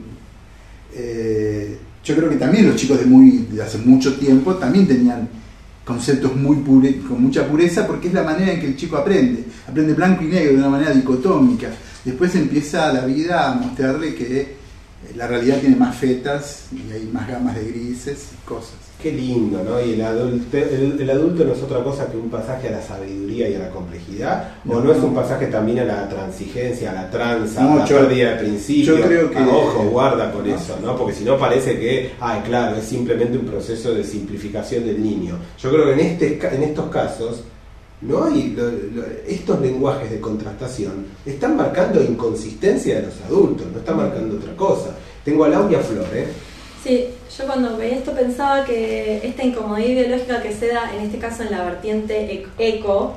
Eh, yo creo que también los chicos de, muy, de hace mucho tiempo también tenían conceptos muy pure, con mucha pureza, porque es la manera en que el chico aprende. Aprende blanco y negro de una manera dicotómica. Después empieza la vida a mostrarle que la realidad tiene más fetas y hay más gamas de grises y cosas. Qué lindo, ¿no? Y el adulto, el, el adulto no es otra cosa que un pasaje a la sabiduría y a la complejidad, o no, no es un pasaje también a la transigencia, a la tranza, no, a la yo, pérdida de principio. Yo creo que... Ah, ojo, guarda con no, eso, ¿no? Porque si no parece que, ay, claro, es simplemente un proceso de simplificación del niño. Yo creo que en, este, en estos casos ¿no? Y lo, lo, estos lenguajes de contrastación están marcando inconsistencia de los adultos, no están marcando otra cosa. Tengo a Lau y a Flor, ¿eh? Sí, yo cuando veía esto pensaba que esta incomodidad ideológica que se da, en este caso en la vertiente eco,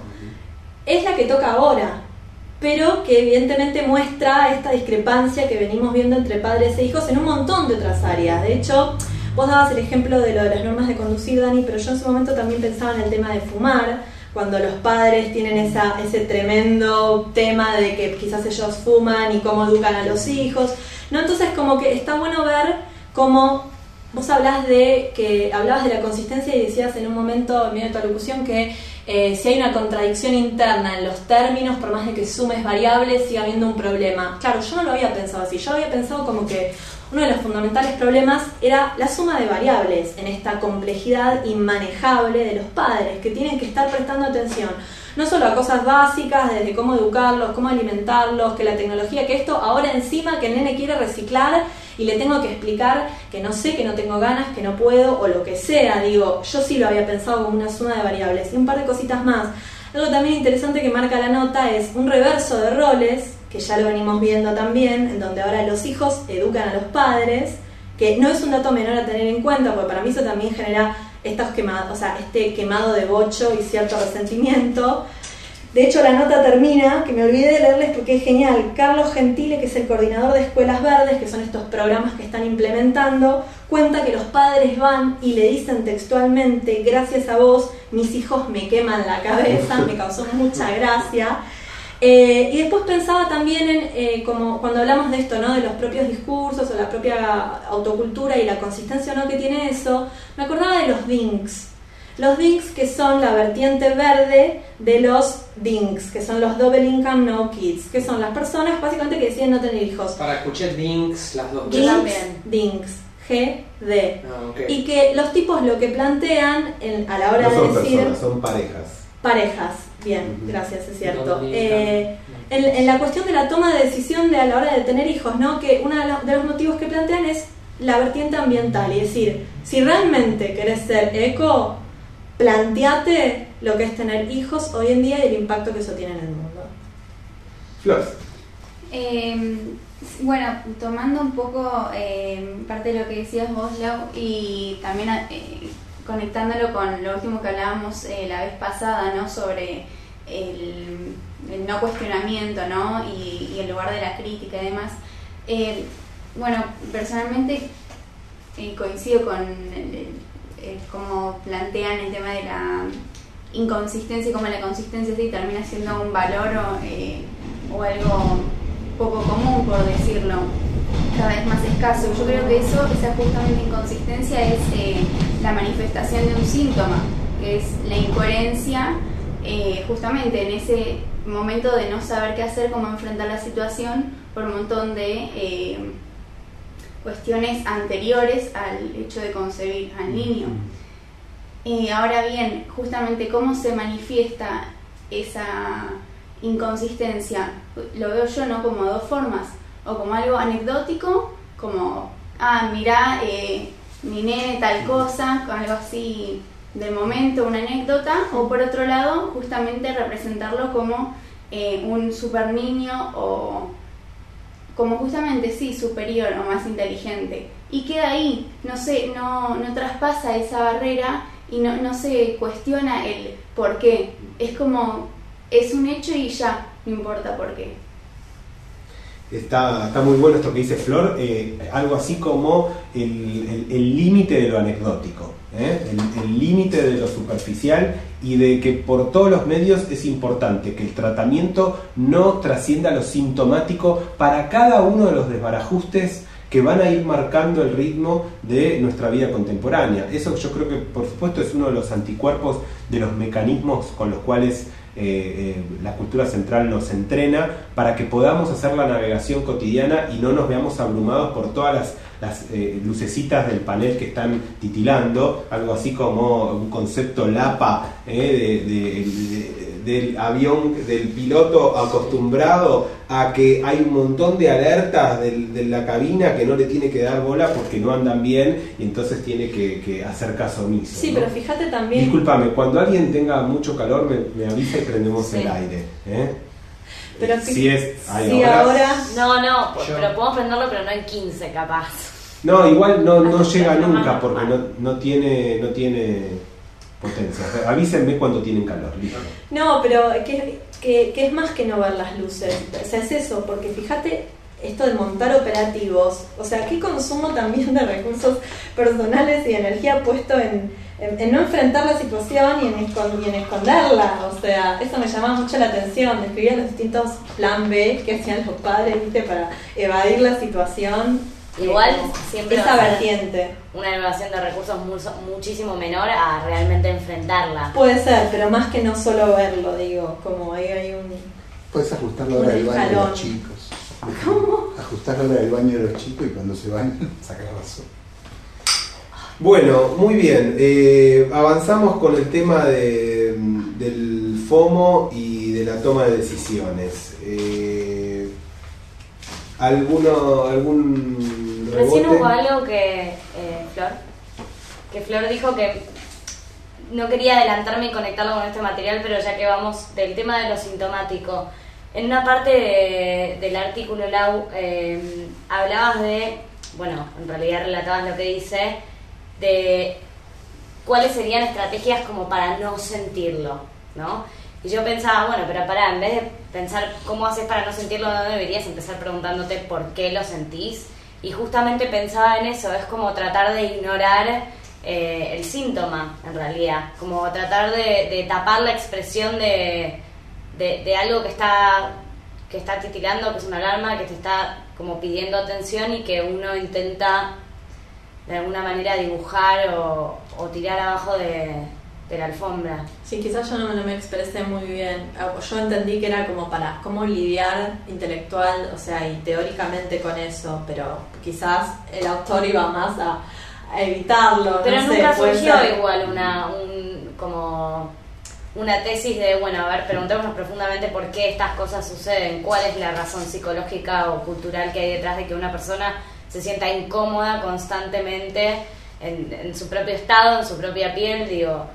es la que toca ahora, pero que evidentemente muestra esta discrepancia que venimos viendo entre padres e hijos en un montón de otras áreas. De hecho, vos dabas el ejemplo de lo de las normas de conducir, Dani, pero yo en su momento también pensaba en el tema de fumar, cuando los padres tienen esa, ese tremendo tema de que quizás ellos fuman y cómo educan a los hijos, ¿no? Entonces como que está bueno ver cómo vos hablás de que hablabas de la consistencia y decías en un momento en medio de tu alocución que eh, si hay una contradicción interna en los términos, por más de que sumes variables, sigue habiendo un problema. Claro, yo no lo había pensado así, yo había pensado como que uno de los fundamentales problemas era la suma de variables en esta complejidad inmanejable de los padres, que tienen que estar prestando atención no solo a cosas básicas, desde cómo educarlos, cómo alimentarlos, que la tecnología, que esto ahora encima que el nene quiere reciclar y le tengo que explicar que no sé, que no tengo ganas, que no puedo o lo que sea. Digo, yo sí lo había pensado como una suma de variables. Y un par de cositas más. Algo también interesante que marca la nota es un reverso de roles, que ya lo venimos viendo también, en donde ahora los hijos educan a los padres, que no es un dato menor a tener en cuenta, porque para mí eso también genera estos quemados, o sea, este quemado de bocho y cierto resentimiento. De hecho, la nota termina, que me olvidé de leerles porque es genial. Carlos Gentile, que es el coordinador de Escuelas Verdes, que son estos programas que están implementando, cuenta que los padres van y le dicen textualmente: gracias a vos, mis hijos me queman la cabeza. Me causó mucha gracia. Eh, y después pensaba también en, eh, como cuando hablamos de esto, ¿no? De los propios discursos o la propia autocultura y la consistencia, ¿no? Que tiene eso, me acordaba de los D I N Cs. Los D I N Cs, que son la vertiente verde de los D I N Cs, que son los Double Income No Kids, que son las personas básicamente que deciden no tener hijos. Para escuchar D I N Cs las dos. D I N Cs, D I N Cs, G, D. Ah, okay. Y que los tipos lo que plantean en, a la hora no de son decir... personas, son parejas. Parejas, bien, gracias, es cierto. No, Eh, en, en la cuestión de la toma de decisión de a la hora de tener hijos, ¿no? Que uno de los, de los motivos que plantean es la vertiente ambiental, y decir, si realmente querés ser eco, planteate lo que es tener hijos hoy en día y el impacto que eso tiene en el mundo. Flor. Eh, bueno, tomando un poco eh, parte de lo que decías vos, Lau, y también eh, conectándolo con lo último que hablábamos eh, la vez pasada, ¿no? Sobre el, el no cuestionamiento, ¿no? Y, y el lugar de la crítica y demás. Eh, bueno, personalmente eh, coincido con el, el, el, cómo plantean el tema de la inconsistencia y cómo la consistencia sí termina siendo un valor o, eh, o algo poco común, por decirlo, cada vez más escaso. Yo creo que eso, esa justamente inconsistencia es eh, la manifestación de un síntoma, que es la incoherencia, eh, justamente en ese momento de no saber qué hacer, cómo enfrentar la situación por un montón de eh, cuestiones anteriores al hecho de concebir al niño. Eh, ahora bien, justamente cómo se manifiesta esa inconsistencia, lo veo yo no como dos formas, o como algo anecdótico, como, ah, mirá, eh, mi nene tal cosa, algo así del momento, una anécdota, o por otro lado, justamente representarlo como eh, un super niño o como justamente, sí, superior o más inteligente. Y queda ahí, no sé, no, no traspasa esa barrera y no, no se cuestiona el por qué. Es como, es un hecho y ya, no importa por qué. Está, está muy bueno esto que dice Flor, eh, algo así como el límite de lo anecdótico, ¿eh? el límite de lo superficial, y de que por todos los medios es importante que el tratamiento no trascienda lo sintomático para cada uno de los desbarajustes que van a ir marcando el ritmo de nuestra vida contemporánea. Eso yo creo que por supuesto es uno de los anticuerpos de los mecanismos con los cuales Eh, eh, la cultura central nos entrena para que podamos hacer la navegación cotidiana y no nos veamos abrumados por todas las, las eh, lucecitas del panel que están titilando, algo así como un concepto lapa eh, de, de, de, del avión, del piloto acostumbrado a que hay un montón de alertas del, de la cabina que no le tiene que dar bola porque no andan bien y entonces tiene que, que hacer caso omiso. Sí, ¿no? pero fíjate también... Discúlpame, cuando alguien tenga mucho calor me, me avisa y prendemos Sí. el aire. ¿eh? Pero si es hay sí, horas- ahora... No, no, Yo- pero podemos prenderlo, pero no en quince capaz. No, igual no, no Ah, llega no, nunca no, porque no. no, no tiene no tiene potencia. Avísenme cuando tienen calor, listo. No, pero que, que, que es más que no ver las luces. O sea, es eso, porque fíjate esto de montar operativos. O sea, qué consumo también de recursos personales y energía puesto en, en, en no enfrentar la situación y en, escon- y en esconderla. O sea, eso me llamaba mucho la atención. Describían los distintos plan B que hacían los padres, ¿viste? Para evadir la situación. Igual Eh, como siempre esa va a ser vertiente. una elevación de recursos mu- muchísimo menor a realmente enfrentarla. Puede ser, pero más que no solo verlo, digo, como ahí hay un... Puedes ajustar la hora del baño de escalón. los chicos. ¿Cómo? Ajustar la hora del baño de los chicos y cuando se bañan, sacar razón. Bueno, muy bien. Eh, avanzamos con el tema de, del FOMO y de la toma de decisiones. Eh, ¿Alguno, algún Recién rebote? hubo algo que, eh, Flor, que Flor dijo que no quería adelantarme y conectarlo con este material, pero ya que vamos del tema de lo sintomático, en una parte de- del artículo, Lau, eh, hablabas de, bueno, en realidad relatabas lo que dice, de cuáles serían estrategias como para no sentirlo, ¿no? Y yo pensaba, bueno, pero pará, en vez de pensar cómo haces para no sentirlo, no deberías empezar preguntándote por qué lo sentís. Y justamente pensaba en eso, es como tratar de ignorar eh, el síntoma, en realidad. Como tratar de, de tapar la expresión de, de, de algo que está, que está titilando, que es una alarma, que te está como pidiendo atención y que uno intenta de alguna manera dibujar o, o tirar abajo de, de la alfombra. Sí, quizás yo no, no me expresé muy bien. Yo entendí que era como para cómo lidiar intelectual, o sea, y teóricamente con eso, pero quizás el autor iba más a, a evitarlo. Pero no nunca sé, puede surgió ser. igual una un, como una tesis de, bueno, a ver, preguntémonos profundamente por qué estas cosas suceden, cuál es la razón psicológica o cultural que hay detrás de que una persona se sienta incómoda constantemente en, en su propio estado, en su propia piel, digo.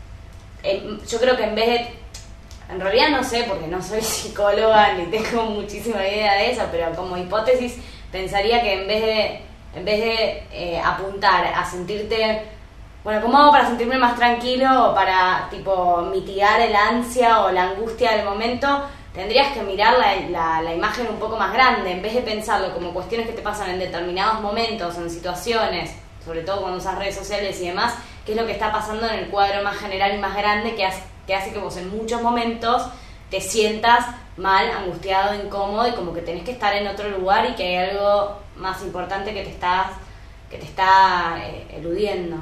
Eh, yo creo que en vez de, en realidad no sé porque no soy psicóloga ni tengo muchísima idea de eso, pero como hipótesis pensaría que en vez de en vez de eh, apuntar a sentirte, bueno, ¿cómo hago para sentirme más tranquilo o para tipo mitigar el ansia o la angustia del momento? Tendrías que mirar la, la, la imagen un poco más grande, en vez de pensarlo como cuestiones que te pasan en determinados momentos, en situaciones, sobre todo cuando usas redes sociales y demás, qué es lo que está pasando en el cuadro más general y más grande que hace, que hace que vos en muchos momentos te sientas mal, angustiado, incómodo y como que tenés que estar en otro lugar y que hay algo más importante que te, estás, que te está eh, eludiendo.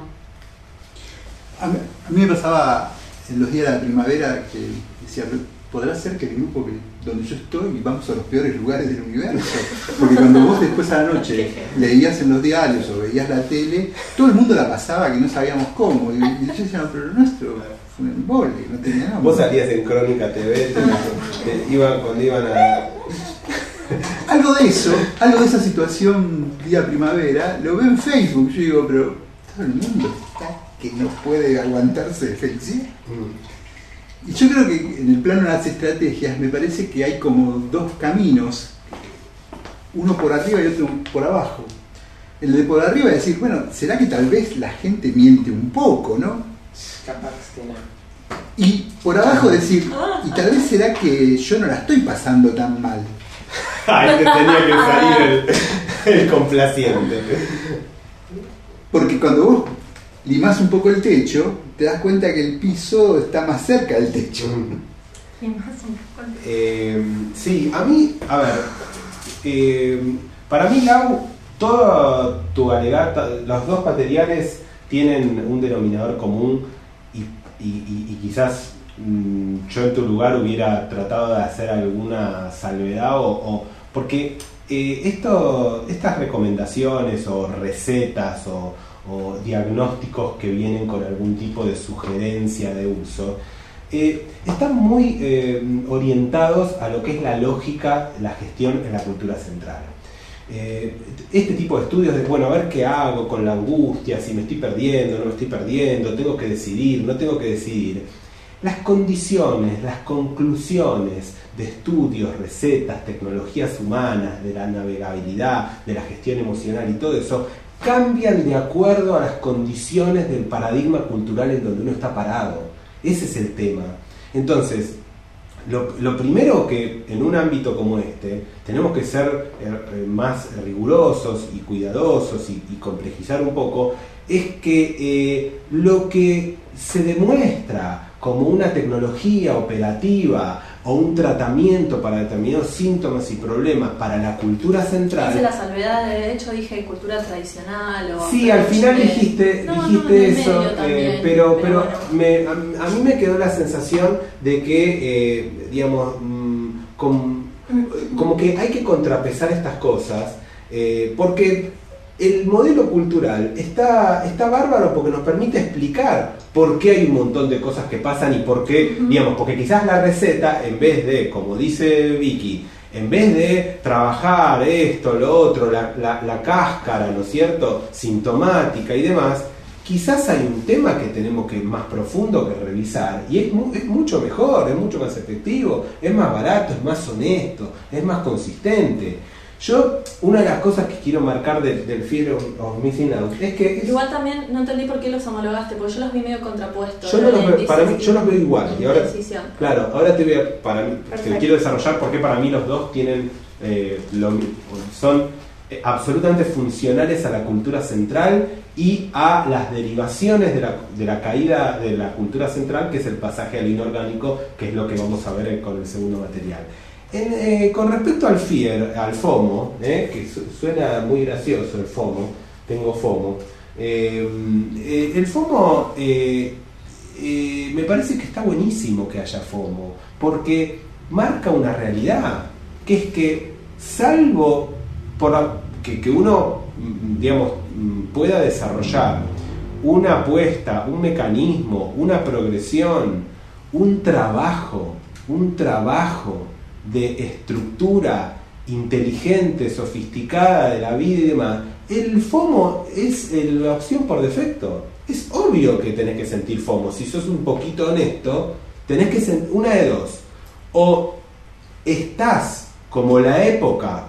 A mí, a mí me pasaba en los días de la primavera que decía, podrá ser que el grupo que, donde yo estoy vamos a los peores lugares del universo, porque cuando vos después a la noche leías en los diarios o veías la tele, todo el mundo la pasaba que no sabíamos cómo, y, y yo decía, no, pero lo nuestro fue un embole, no tenía nada. Vos salías en Crónica T V, te, te iban, cuando iban a... Algo de eso, algo de esa situación día primavera, lo veo en Facebook, yo digo, pero todo el mundo está que no puede aguantarse de felicidad. Y yo creo que en el plano de las estrategias me parece que hay como dos caminos, uno por arriba y otro por abajo. El de por arriba es decir, bueno, ¿será que tal vez la gente miente un poco, no? Capaz que no. Y por abajo decir, y tal vez será que yo no la estoy pasando tan mal. Ay, te tenía que salir el, el complaciente. Porque cuando vos limás un poco el techo, te das cuenta que el piso está más cerca del techo. Eh, sí, a mí, a ver, eh, para mí, Lau, todo tu alegata, los dos materiales tienen un denominador común y, y, y, y quizás mmm, yo en tu lugar hubiera tratado de hacer alguna salvedad o, o porque eh, esto, estas recomendaciones o recetas o o diagnósticos que vienen con algún tipo de sugerencia de uso, eh, están muy eh, orientados a lo que es la lógica, la gestión en la cultura central. Eh, este tipo de estudios de, bueno, a ver qué hago con la angustia, si me estoy perdiendo, no me estoy perdiendo, tengo que decidir, no tengo que decidir. Las condiciones, las conclusiones de estudios, recetas, tecnologías humanas, de la navegabilidad, de la gestión emocional y todo eso, cambian de acuerdo a las condiciones del paradigma cultural en donde uno está parado. Ese es el tema. Entonces, Lo, lo primero que en un ámbito como este tenemos que ser eh, más rigurosos y cuidadosos y, y complejizar un poco es que eh, lo que se demuestra como una tecnología operativa o un tratamiento para determinados síntomas y problemas para la cultura central. Hice la salvedad, de hecho dije cultura tradicional o... Sí, al final dijiste, no, dijiste no, en eso, medio también, eh, pero, pero, pero bueno. me, a, a mí me quedó la sensación de que, eh, digamos, mm, com, como que hay que contrapesar estas cosas, eh, porque el modelo cultural está, está bárbaro porque nos permite explicar por qué hay un montón de cosas que pasan y por qué, uh-huh. digamos, porque quizás la receta, en vez de, como dice Vicky, en vez de trabajar esto, lo otro, la, la, la cáscara, ¿no es cierto?, sintomática y demás, quizás hay un tema que tenemos que más profundo que revisar y es, mu- es mucho mejor, es mucho más efectivo, es más barato, es más honesto, es más consistente. Yo, una de las cosas que quiero marcar del, del Fear of, of Missing Out es que... Es, igual también no entendí por qué los homologaste, porque yo los vi medio contrapuestos. Yo, no los veo, para mí, yo los veo igual. Y ahora, claro, ahora te voy a... Para mí, te quiero desarrollar por qué para mí los dos tienen eh, lo, son eh, absolutamente funcionales a la cultura central y a las derivaciones de la, de la caída de la cultura central, que es el pasaje al inorgánico, que es lo que vamos a ver con el segundo material. En, eh, con respecto al FEAR, al FOMO, eh, que su, suena muy gracioso el FOMO, tengo FOMO, eh, eh, el FOMO eh, eh, me parece que está buenísimo que haya FOMO, porque marca una realidad, que es que salvo por la, que, que uno, digamos, pueda desarrollar una apuesta, un mecanismo, una progresión, un trabajo, un trabajo de estructura inteligente, sofisticada de la vida y demás, el FOMO es la opción por defecto. Es obvio que tenés que sentir FOMO. Si sos un poquito honesto, tenés que sentir una de dos. O estás como la época,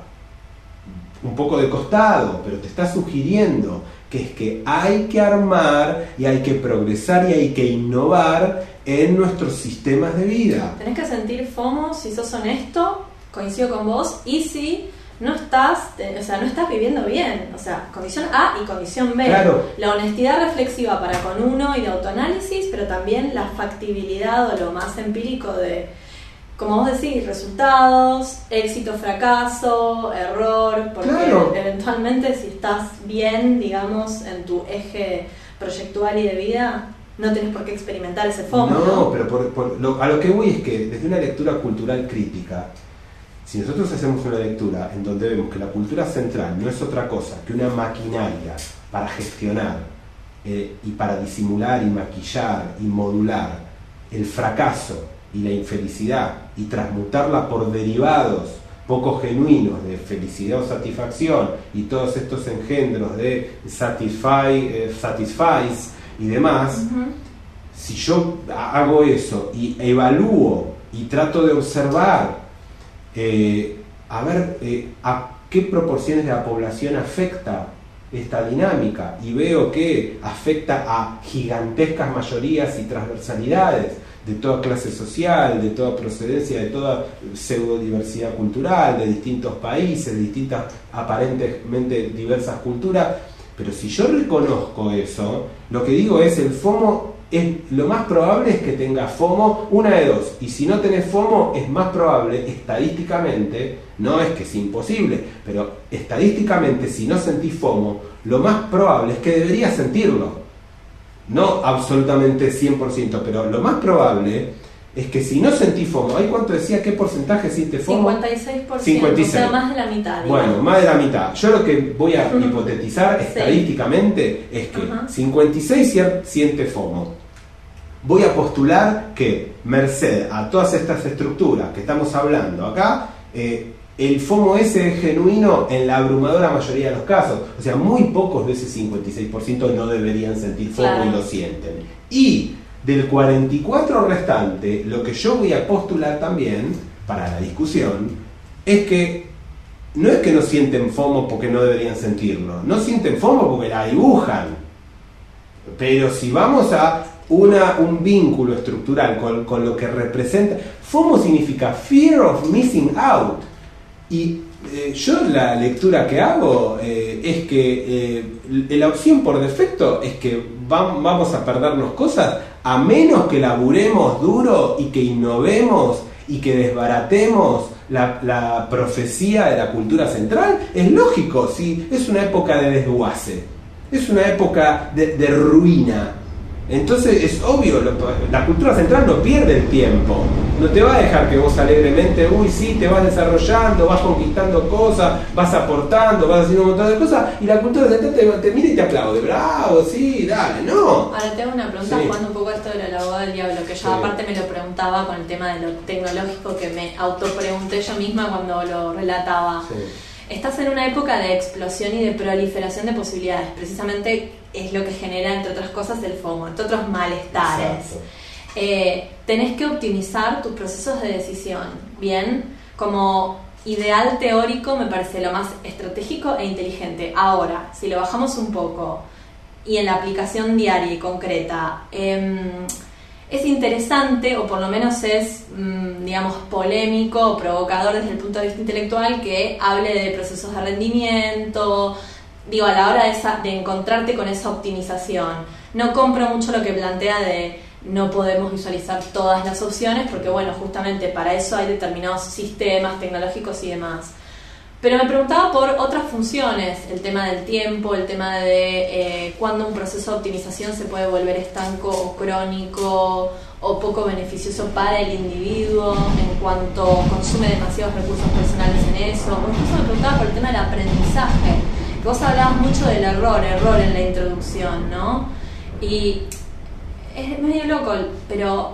un poco de costado, pero te está sugiriendo que es que hay que armar y hay que progresar y hay que innovar en nuestros sistemas de vida. Tenés que sentir FOMO si sos honesto, coincido con vos, y si no estás, te, o sea, no estás viviendo bien, o sea, condición A y condición B. Claro. La honestidad reflexiva para con uno y de autoanálisis, pero también la factibilidad o lo más empírico de, como vos decís, resultados, éxito, fracaso, error, porque claro. eventualmente si estás bien, digamos, en tu eje proyectual y de vida, no tenés por qué experimentar ese FOMO. No, ¿no? pero por, por, lo, a lo que voy es que desde una lectura cultural crítica, si nosotros hacemos una lectura en donde vemos que la cultura central no es otra cosa que una maquinaria para gestionar eh, y para disimular y maquillar y modular el fracaso y la infelicidad y transmutarla por derivados poco genuinos de felicidad o satisfacción y todos estos engendros de satisfy, eh, satisfies y demás, uh-huh. Si yo hago eso y evalúo y trato de observar eh, a ver eh, a qué proporciones de la población afecta esta dinámica y veo que afecta a gigantescas mayorías y transversalidades de toda clase social, de toda procedencia, de toda pseudodiversidad cultural, de distintos países, de distintas aparentemente diversas culturas. Pero si yo reconozco eso, lo que digo es el FOMO, es, lo más probable es que tengas FOMO, una de dos, y si no tenés FOMO es más probable, estadísticamente, no es que es imposible, pero estadísticamente si no sentís FOMO, lo más probable es que deberías sentirlo. No absolutamente cien por ciento, pero lo más probable es que si no sentís FOMO, ¿hay cuánto decía? ¿Qué porcentaje siente FOMO? cincuenta y seis por ciento, cincuenta y seis. O sea, más de la mitad. Bueno, digamos. más de la mitad. Yo lo que voy a hipotetizar sí. estadísticamente es que uh-huh. cincuenta y seis siente FOMO, voy a postular que, merced a todas estas estructuras que estamos hablando acá, eh, el FOMO ese es genuino en la abrumadora mayoría de los casos. O sea, muy pocos de ese cincuenta y seis por ciento no deberían sentir FOMO, claro, y lo sienten. Y del cuarenta y cuatro por ciento restante, lo que yo voy a postular también para la discusión es que no es que no sienten FOMO porque no deberían sentirlo, no sienten FOMO porque la dibujan. Pero si vamos a una, un vínculo estructural con, con lo que representa, FOMO significa Fear of Missing Out. Y eh, yo la lectura que hago eh, es que eh, la opción por defecto es que va, vamos a perdernos cosas a menos que laburemos duro y que innovemos y que desbaratemos la, la profecía de la cultura central. Es lógico, si es una época de desguace, es una época de, de ruina. Entonces es obvio, lo, la cultura central no pierde el tiempo, no te va a dejar que vos alegremente, uy sí, te vas desarrollando, vas conquistando cosas, vas aportando, vas haciendo un montón de cosas, y la cultura central te, te mira y te aplaude, bravo, sí, dale, no. Ahora te hago una pregunta, Sí. jugando un poco esto del abogado del diablo, que yo Sí. aparte me lo preguntaba con el tema de lo tecnológico, que me autopregunté yo misma cuando lo relataba. Sí. Estás en una época de explosión y de proliferación de posibilidades, precisamente es lo que genera, entre otras cosas, el FOMO, entre otros malestares. Exacto. Eh, tenés que optimizar tus procesos de decisión, ¿bien? Como ideal teórico me parece lo más estratégico e inteligente. Ahora, si lo bajamos un poco y en la aplicación diaria y concreta, eh, es interesante, o por lo menos es, mmm, digamos, polémico o provocador desde el punto de vista intelectual, que hable de procesos de rendimiento, digo, a la hora de, esa, de encontrarte con esa optimización. No compro mucho lo que plantea de no podemos visualizar todas las opciones, porque bueno, justamente para eso hay determinados sistemas tecnológicos y demás. Pero me preguntaba por otras funciones, el tema del tiempo, el tema de eh, cuándo un proceso de optimización se puede volver estanco o crónico o poco beneficioso para el individuo en cuanto consume demasiados recursos personales en eso. O incluso me preguntaba por el tema del aprendizaje, que vos hablabas mucho del error, error en la introducción, ¿no? Y es medio loco, pero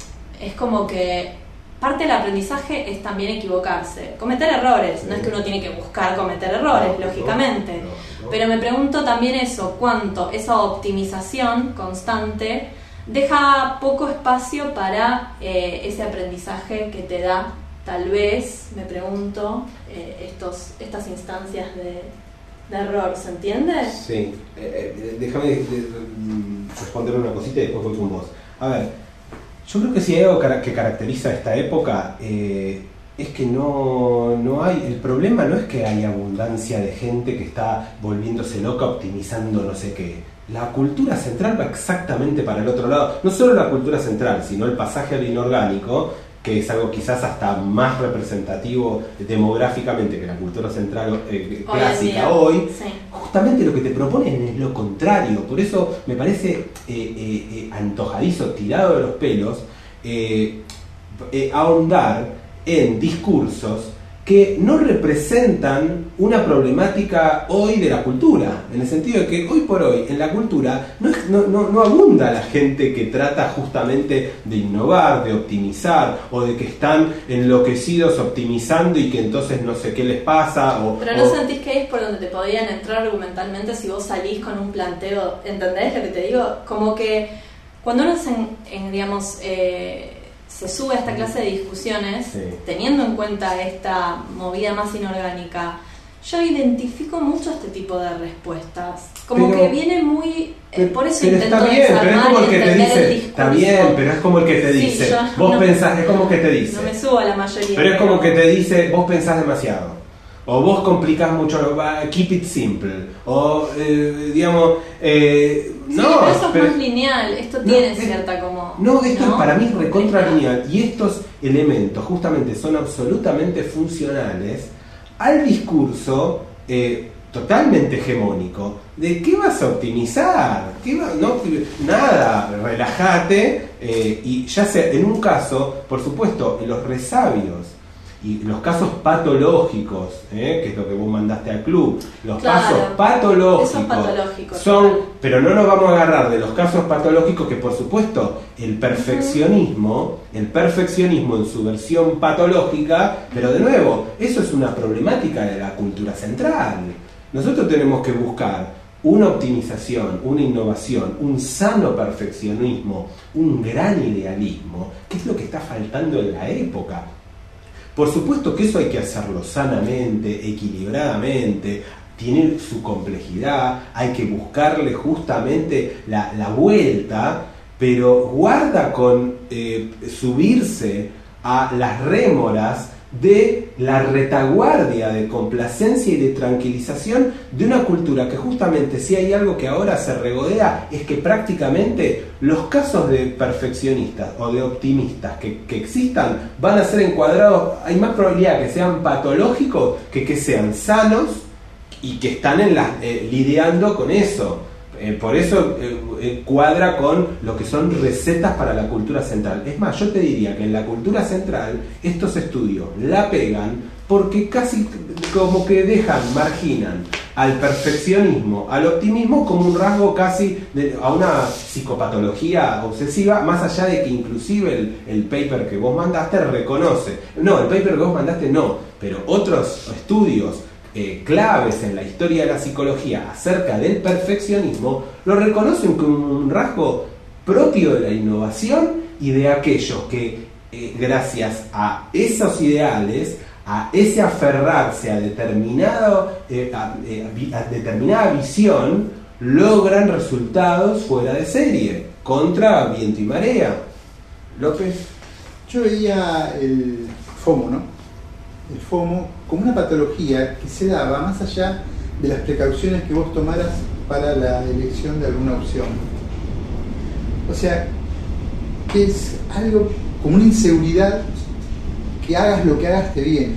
es como que parte del aprendizaje es también equivocarse, cometer errores. No es que uno tiene que buscar cometer errores, no, lógicamente, no, no, no. Pero me pregunto también eso, cuánto esa optimización constante deja poco espacio para eh, ese aprendizaje que te da, tal vez, me pregunto, eh, estos, estas instancias de, de error, ¿se entiende? Sí, eh, eh, déjame de, de, de responder una cosita y después voy con vos. A ver, yo creo que si hay algo que caracteriza esta época eh, es que no, no hay, el problema no es que hay abundancia de gente que está volviéndose loca optimizando no sé qué. La cultura central va exactamente para el otro lado. No solo la cultura central, sino el pasaje al inorgánico, que es algo quizás hasta más representativo demográficamente que la cultura central eh, hoy clásica hoy, sí. Justamente lo que te proponen es lo contrario. Por eso me parece eh, eh, eh, antojadizo, tirado de los pelos, eh, eh, ahondar en discursos que no representan una problemática hoy de la cultura, en el sentido de que hoy por hoy en la cultura no, no, no, no abunda la gente que trata justamente de innovar, de optimizar, o de que están enloquecidos optimizando y que entonces no sé qué les pasa. O, Pero no o... sentís que es por donde te podrían entrar argumentalmente si vos salís con un planteo, ¿entendés lo que te digo? Como que cuando uno se, en, digamos... Eh, se sube a esta clase de discusiones, sí. Teniendo en cuenta esta movida más inorgánica, yo identifico mucho este tipo de respuestas. Como pero, que viene muy... Eh, por eso pero intento está bien, pero es como el que te dice, el está bien, pero es como el que te dice, sí, vos no, pensás, es como que te dice. No me subo a la mayoría. Pero es como que te dice, vos pensás demasiado. O vos complicás mucho, keep it simple. O, eh, digamos, eh, sí, no. Pero eso es pero, más lineal, esto no, tiene es, cierta como... No, esto ¿no? es para mí recontra lineal. Y estos elementos justamente son absolutamente funcionales al discurso eh, totalmente hegemónico. ¿De qué vas a optimizar? ¿Qué va? No, nada, relájate. Eh, y ya sea, en un caso, por supuesto, los resabios Y los casos patológicos, ¿eh? que es lo que vos mandaste al club, los Claro, casos patológicos, esos patológicos, son, claro. pero no nos vamos a agarrar de los casos patológicos que por supuesto el perfeccionismo, el perfeccionismo en su versión patológica, pero de nuevo, eso es una problemática de la cultura central. Nosotros tenemos que buscar una optimización, una innovación, un sano perfeccionismo, un gran idealismo, que es lo que está faltando en la época. Por supuesto que eso hay que hacerlo sanamente, equilibradamente, tiene su complejidad, hay que buscarle justamente la, la vuelta, pero guarda con eh, subirse a las rémoras de la retaguardia de complacencia y de tranquilización de una cultura que justamente, si hay algo que ahora se regodea, es que prácticamente los casos de perfeccionistas o de optimistas que, que existan van a ser encuadrados, hay más probabilidad que sean patológicos que que sean sanos y que están en la, eh, lidiando con eso. Eh, por eso eh, eh, cuadra con lo que son recetas para la cultura central. Es más, yo te diría que en la cultura central estos estudios la pegan porque casi como que dejan, marginan al perfeccionismo, al optimismo como un rasgo casi de, a una psicopatología obsesiva, más allá de que inclusive el, el paper que vos mandaste reconoce, no, el paper que vos mandaste no, pero otros estudios Eh, claves en la historia de la psicología acerca del perfeccionismo lo reconocen como un rasgo propio de la innovación y de aquellos que eh, gracias a esos ideales, a ese aferrarse a, determinado, eh, a, a, a determinada visión, logran resultados fuera de serie, contra viento y marea. López. Yo veía el FOMO, ¿no? El FOMO como una patología que se daba más allá de las precauciones que vos tomaras para la elección de alguna opción. O sea, que es algo como una inseguridad que hagas lo que hagas te viene.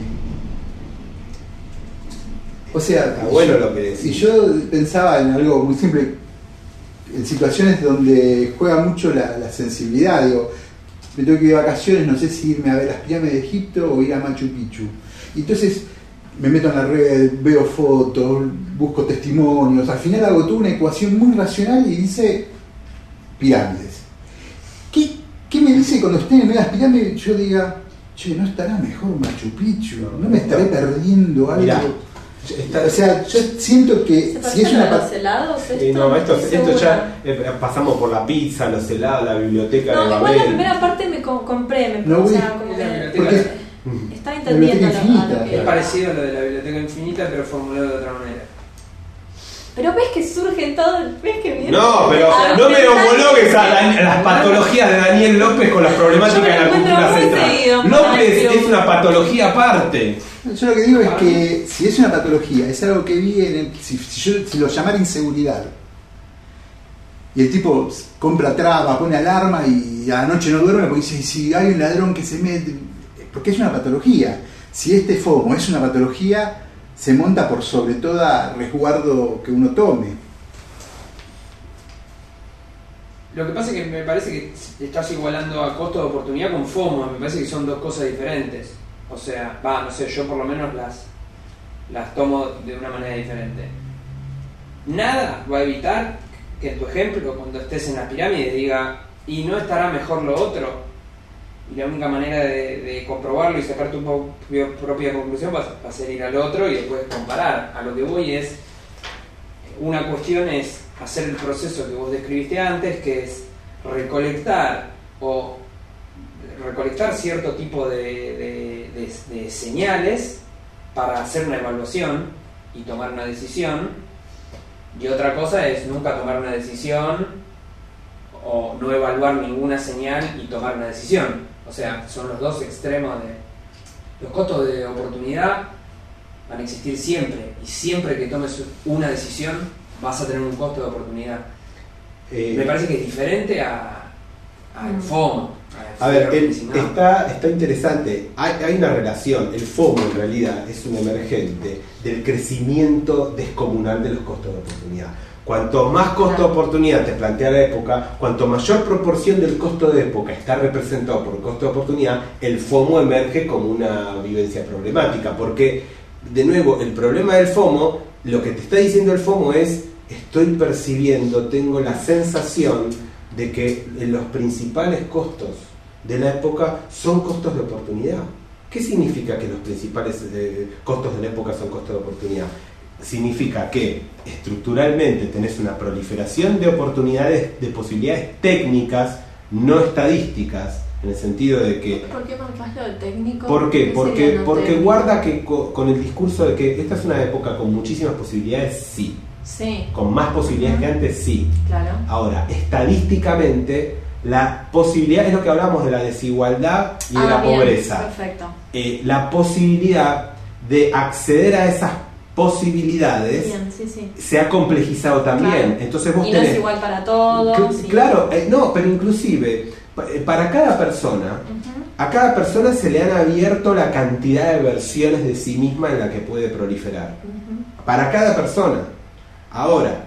O sea, Está bueno lo que decís. si yo pensaba en algo muy simple, en situaciones donde juega mucho la, la sensibilidad, digo, me tengo que ir de vacaciones, no sé si irme a ver las pirámides de Egipto o ir a Machu Picchu. Y entonces me meto en la red, veo fotos, busco testimonios, al final hago toda una ecuación muy racional y dice pirámides. ¿Qué, qué me dice cuando esté en las pirámides? Yo diga, che, ¿no estará mejor Machu Picchu? ¿No me estaré perdiendo algo? Mirá, Está, o sea, yo siento que ¿Se si es una los helados? Eh, Esto, no, esto, estoy esto segura. ya eh, pasamos por la pizza, los helados, la biblioteca No, de igual Babel. la primera parte me co- compré, me No, o sea, voy- como la que biblioteca. estaba La entendiendo biblioteca lo, a lo infinita. que Es parecido a lo de la biblioteca infinita, pero formulado de otra manera. Pero ves que surgen todo, ves que viene. No, pero Ah, no me pensás- homologues a Dan- a las patologías de Daniel López con las problemáticas Yo me de la encuentro cultura muy central. seguido, López Mario. es una patología aparte. Yo lo que digo es que si es una patología, es algo que viene, si, si yo si lo llamara inseguridad, y el tipo compra traba, pone alarma y a la noche no duerme porque dice, si hay un ladrón que se mete, porque es una patología. Si este FOMO es una patología, se monta por sobre todo resguardo que uno tome. Lo que pasa es que me parece que estás igualando a costo de oportunidad con FOMO, me parece que son dos cosas diferentes. O sea, va, no sé, yo por lo menos las, las tomo de una manera diferente. Nada va a evitar que en tu ejemplo, cuando estés en la pirámide, diga, y no estará mejor lo otro. Y la única manera de, de comprobarlo y sacar tu propia, propia conclusión va, va a ser ir al otro y después comparar. A lo que voy es, una cuestión es hacer el proceso que vos describiste antes, que es recolectar o recolectar cierto tipo de, de, de, de señales para hacer una evaluación y tomar una decisión, y otra cosa es nunca tomar una decisión o no evaluar ninguna señal y tomar una decisión. O sea, son los dos extremos de... Los costos de oportunidad van a existir siempre, y siempre que tomes una decisión vas a tener un costo de oportunidad. Eh, Me parece que es diferente a, a el FOMO. A ver, el- Designado. está, está interesante. Hay, hay una relación. El FOMO en realidad es un emergente del crecimiento descomunal de los costos de oportunidad. Cuanto más costo de oportunidad te plantea la época, cuanto mayor proporción del costo de época está representado por el costo de oportunidad, el FOMO emerge como una vivencia problemática. Porque, de nuevo, el problema del FOMO, lo que te está diciendo el FOMO es, estoy percibiendo, tengo la sensación de que los principales costos de la época son costos de oportunidad. ¿Qué significa que los principales eh, costos de la época son costos de oportunidad? Significa que estructuralmente tenés una proliferación de oportunidades, de posibilidades técnicas, no estadísticas, en el sentido de que... ¿Por qué marcas lo técnico? ¿Por qué? ¿Qué Porque, sería no porque técnico? guarda que co- con el discurso de que esta es una época con muchísimas posibilidades, sí. Sí, Con más posibilidades que antes, sí. claro. Ahora, estadísticamente, la posibilidad, es lo que hablamos de la desigualdad y de Ah, la bien, pobreza. Perfecto. Eh, la posibilidad de acceder a esas posibilidades Bien, sí, sí. se ha complejizado también. Claro. Entonces vos Y no tenés... es igual para todos. Cl- y- Claro, eh, no, pero inclusive pa- eh, para cada persona, Ujú. a cada persona se le han abierto la cantidad de versiones de sí misma en la que puede proliferar. Ujú. Para cada persona. Ahora,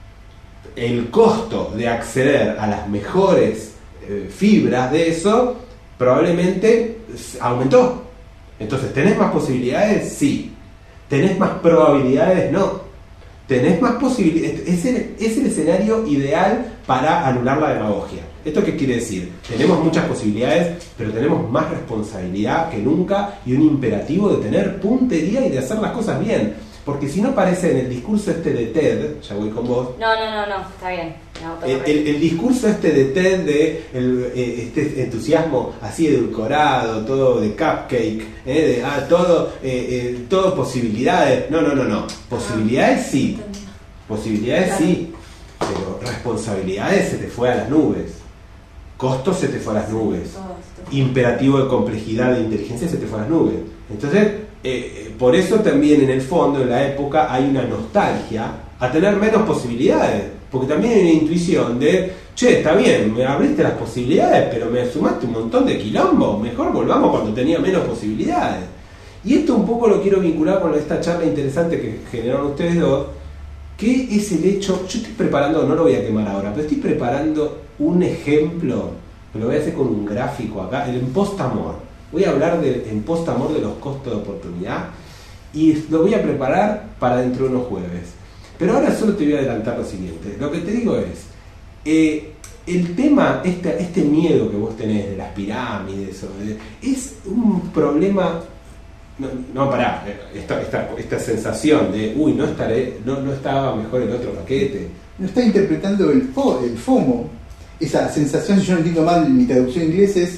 el costo de acceder a las mejores eh, fibras de eso probablemente s- aumentó. Entonces, ¿tenés más posibilidades? Sí. ¿Tenés más probabilidades? No. ¿Tenés más posibilidades? Es el, es el escenario ideal para anular la demagogia. ¿Esto qué quiere decir? Tenemos muchas posibilidades, pero tenemos más responsabilidad que nunca y un imperativo de tener puntería y de hacer las cosas bien. Porque si no parece en el discurso este de TED, ya voy con vos, No, no, no, no, está bien. No, el, el- el discurso este de TED de el, eh, este entusiasmo así edulcorado, todo de cupcake, eh, de ah, todo, eh, eh, todo posibilidades. No, no, no, no. Posibilidades sí, Entendí. posibilidades Claro. sí, pero responsabilidades se te fue a las nubes, costos se te fue a las nubes, Todo esto. imperativo de complejidad de inteligencia se te fue a las nubes. Entonces, eh, por eso también en el fondo, en la época, hay una nostalgia a tener menos posibilidades, porque también hay una intuición de, che, está bien, me abriste las posibilidades, pero me sumaste un montón de quilombo, mejor volvamos cuando tenía menos posibilidades. Y esto un poco lo quiero vincular con esta charla interesante que generaron ustedes dos, que es el hecho, yo estoy preparando, no lo voy a quemar ahora, pero estoy preparando un ejemplo, que lo voy a hacer con un gráfico acá, el impostamor. Voy a hablar del impostamor de los costos de oportunidad y lo voy a preparar para dentro de unos jueves. Pero ahora solo te voy a adelantar lo siguiente. Lo que te digo es, eh, el tema, este, este miedo que vos tenés de las pirámides, o de- es un problema... No, no pará, esta, esta, esta sensación de, uy, no estaré, no, no estaba mejor el otro paquete. No está interpretando el, fo, el FOMO, esa sensación, si yo no entiendo mal, mi traducción en inglés es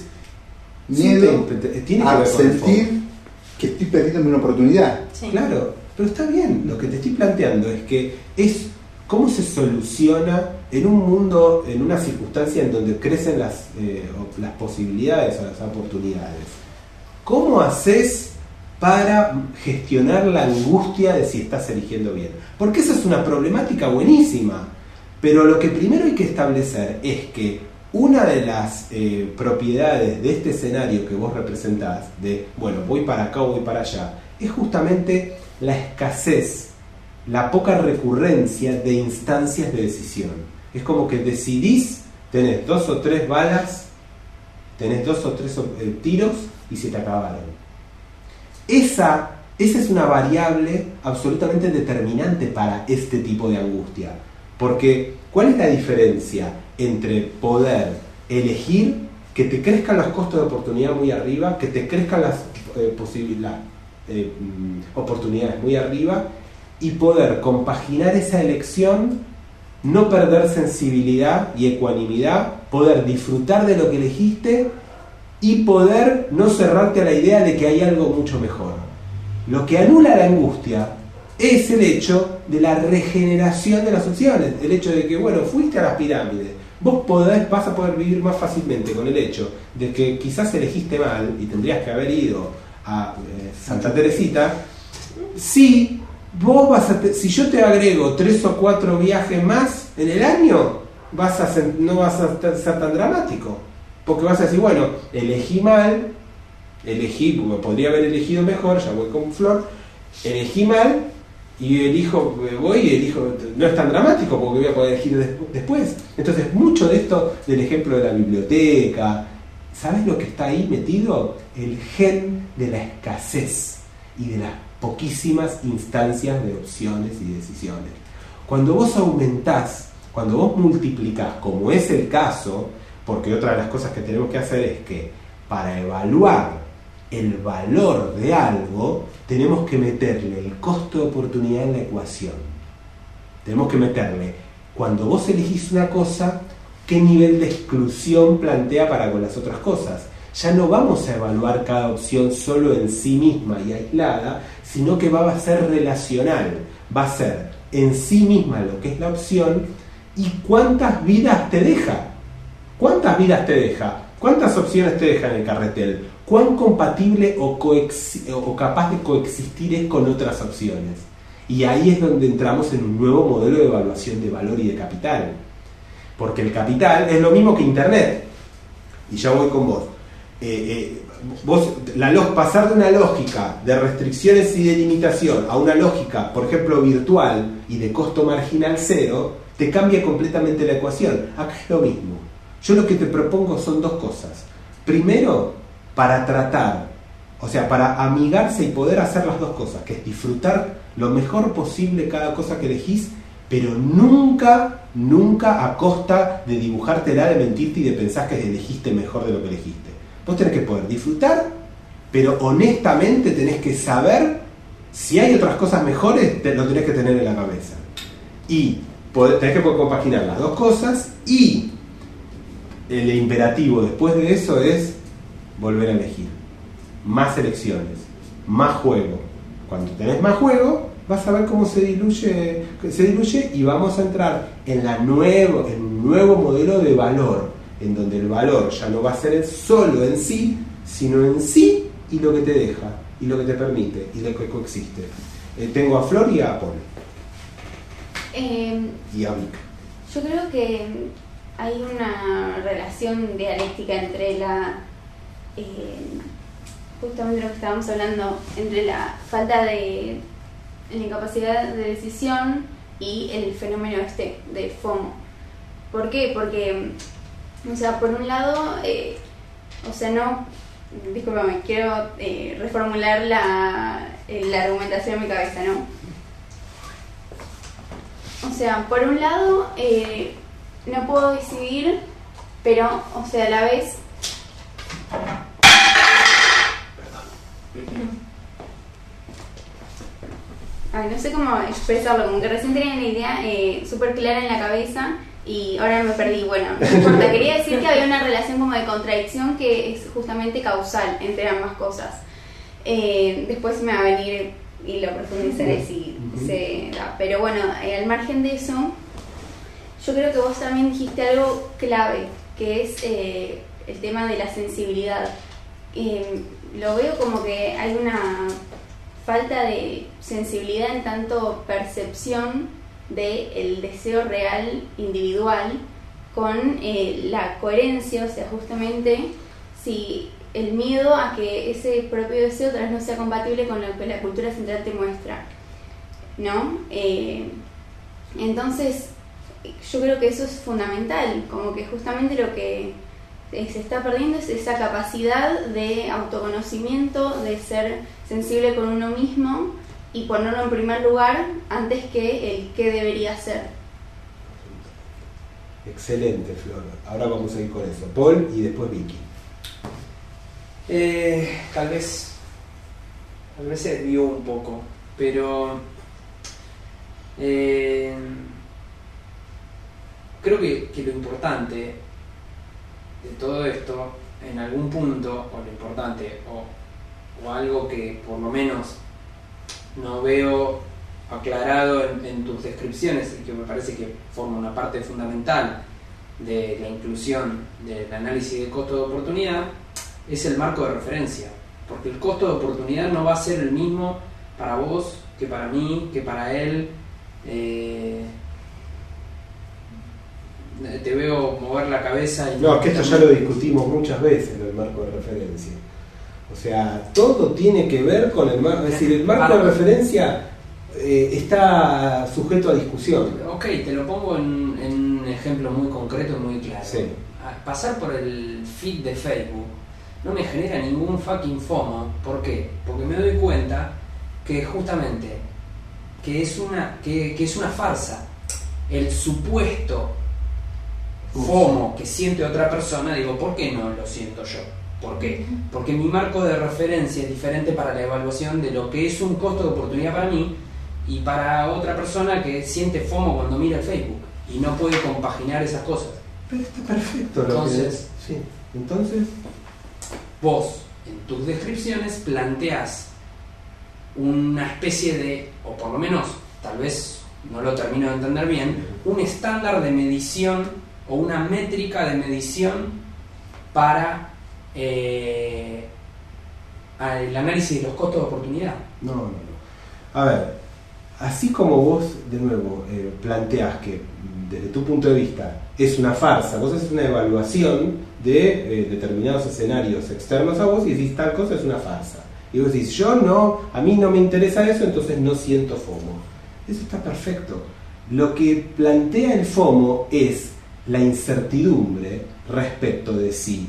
miedo Sí, te- te- tiene que a ver con el sentir FOMO. que estoy perdiendo una oportunidad. Sí. Claro, pero está bien. Lo que te estoy planteando es que es cómo se soluciona en un mundo, en una circunstancia en donde crecen las, eh, o- las posibilidades o las oportunidades. ¿Cómo haces para gestionar la angustia de si estás eligiendo bien? Porque esa es una problemática buenísima. Pero lo que primero hay que establecer es que una de las eh, propiedades de este escenario que vos representás, de, bueno, voy para acá o voy para allá, es justamente la escasez, la poca recurrencia de instancias de decisión. Es como que decidís, tenés dos o tres balas, tenés dos o tres eh, tiros y se te acabaron. Esa, esa es una variable absolutamente determinante para este tipo de angustia. Porque, ¿cuál es la diferencia entre poder elegir que te crezcan los costos de oportunidad muy arriba, que te crezcan las eh, posibilidades, eh, mm, oportunidades muy arriba, y poder compaginar esa elección, no perder sensibilidad y ecuanimidad, poder disfrutar de lo que elegiste y poder no cerrarte a la idea de que hay algo mucho mejor? Lo que anula la angustia es el hecho de la regeneración de las opciones, el hecho de que, bueno, fuiste a las pirámides, vos podés, vas a poder vivir más fácilmente con el hecho de que quizás elegiste mal y tendrías que haber ido a eh, Santa Teresita. Si vos vas a te- si yo te agrego tres o cuatro viajes más en el año, vas a ser- no vas a ser ser tan dramático, porque vas a decir, bueno, elegí mal, elegí, como podría haber elegido mejor, ya voy con Flor, elegí mal, y elijo, voy y elijo, no es tan dramático porque voy a poder elegir des- después. Entonces, mucho de esto, del ejemplo de la biblioteca, ¿sabes lo que está ahí metido? El gen de la escasez y de las poquísimas instancias de opciones y decisiones. Cuando vos aumentás, cuando vos multiplicás, como es el caso, porque otra de las cosas que tenemos que hacer es que para evaluar el valor de algo, tenemos que meterle el costo de oportunidad en la ecuación. Tenemos que meterle, cuando vos elegís una cosa, qué nivel de exclusión plantea para con las otras cosas. Ya no vamos a evaluar cada opción solo en sí misma y aislada, sino que va a ser relacional. Va a ser en sí misma lo que es la opción y cuántas vidas te deja. ¿Cuántas vidas te deja? ¿Cuántas opciones te deja en el carretel? ¿Cuán compatible o, coex- o capaz de coexistir es con otras opciones? Y ahí es donde entramos en un nuevo modelo de evaluación de valor y de capital. Porque el capital es lo mismo que Internet. Y ya voy con vos. Eh, eh, vos la log- pasar de una lógica de restricciones y de limitación a una lógica, por ejemplo, virtual y de costo marginal cero, te cambia completamente la ecuación. Acá es lo mismo. Yo lo que te propongo son dos cosas. Primero, para tratar, o sea, para amigarse y poder hacer las dos cosas, que es disfrutar lo mejor posible cada cosa que elegís, pero nunca, nunca a costa de dibujártela, de mentirte y de pensar que elegiste mejor de lo que elegiste. Vos tenés que poder disfrutar, pero honestamente tenés que saber si hay otras cosas mejores, te, lo tenés que tener en la cabeza. Y poder, tenés que poder compaginar las dos cosas, y el imperativo después de eso es volver a elegir. Más elecciones, más juego. Cuando tenés más juego, vas a ver cómo se diluye, se diluye y vamos a entrar en, la nuevo, en un nuevo modelo de valor, en donde el valor ya no va a ser solo en sí, sino en sí y lo que te deja, y lo que te permite, y lo que coexiste. Eh, tengo a Flor y a Paul. Eh, Y a Vic. yo creo que hay una relación dialéctica entre la... Eh, justamente lo que estábamos hablando, entre la falta de la incapacidad de decisión y el fenómeno este de FOMO. ¿Por qué? Porque, o sea, por un lado, eh, o sea, no, discúlpame, quiero eh, reformular la, eh, la argumentación en mi cabeza, ¿no? O sea, por un lado, eh, no puedo decidir, pero, o sea, a la vez... Ay, no sé cómo expresarlo, como que recién tenía una idea eh, súper clara en la cabeza y ahora me perdí. Bueno, no importa, quería decir que había una relación como de contradicción que es justamente causal entre ambas cosas. Eh, después me va a venir y lo profundizaré si se da. Pero bueno, eh, al margen de eso, yo creo que vos también dijiste algo clave, que es eh, el tema de la sensibilidad. Eh, lo veo como que hay una falta de sensibilidad en tanto percepción del deseo real individual con eh, la coherencia, o sea, justamente si el miedo a que ese propio deseo tal vez no sea compatible con lo que la cultura central te muestra, ¿no? Eh, entonces, yo creo que eso es fundamental, como que justamente lo que se está perdiendo es esa capacidad de autoconocimiento, de ser sensible con uno mismo y ponerlo en primer lugar antes que el qué debería ser. Excelente, Flor. Ahora vamos a ir con eso. Paul y después Vicky. Eh, tal vez tal vez se desvió un poco, pero eh, creo que, que lo importante de todo esto, en algún punto, o lo importante, o, o algo que por lo menos no veo aclarado en, en tus descripciones, y que me parece que forma una parte fundamental de la inclusión del análisis de costo de oportunidad, es el marco de referencia, porque el costo de oportunidad no va a ser el mismo para vos que para mí, que para él. eh, te veo mover la cabeza y no, es que esto ya lo discutimos muchas veces, el marco de referencia. O sea, todo tiene que ver con el marco, es decir, el marco de referencia eh, está sujeto a discusión. Ok, te lo pongo en, en un ejemplo muy concreto y muy claro. Sí. A pasar por el feed de Facebook no me genera ningún fucking FOMO. ¿Por qué? Porque me doy cuenta que justamente que es una, que, que es una farsa. El supuesto FOMO que siente otra persona, digo, ¿por qué no lo siento yo? ¿Por qué? Porque mi marco de referencia es diferente para la evaluación de lo que es un costo de oportunidad para mí y para otra persona que siente FOMO cuando mira el Facebook y no puede compaginar esas cosas. Pero está perfecto lo Entonces, que... Sí. Entonces, vos en tus descripciones planteás una especie de, o por lo menos, tal vez no lo termino de entender bien, un estándar de medición o una métrica de medición para eh, el análisis de los costos de oportunidad. no, no, no. A ver, así como vos, de nuevo, eh, planteás que desde tu punto de vista es una farsa, vos haces una evaluación de eh, determinados escenarios externos a vos y decís tal cosa es una farsa. Y vos decís, yo no, a mí no me interesa eso, entonces no siento FOMO. Eso está perfecto. Lo que plantea el FOMO es la incertidumbre respecto de si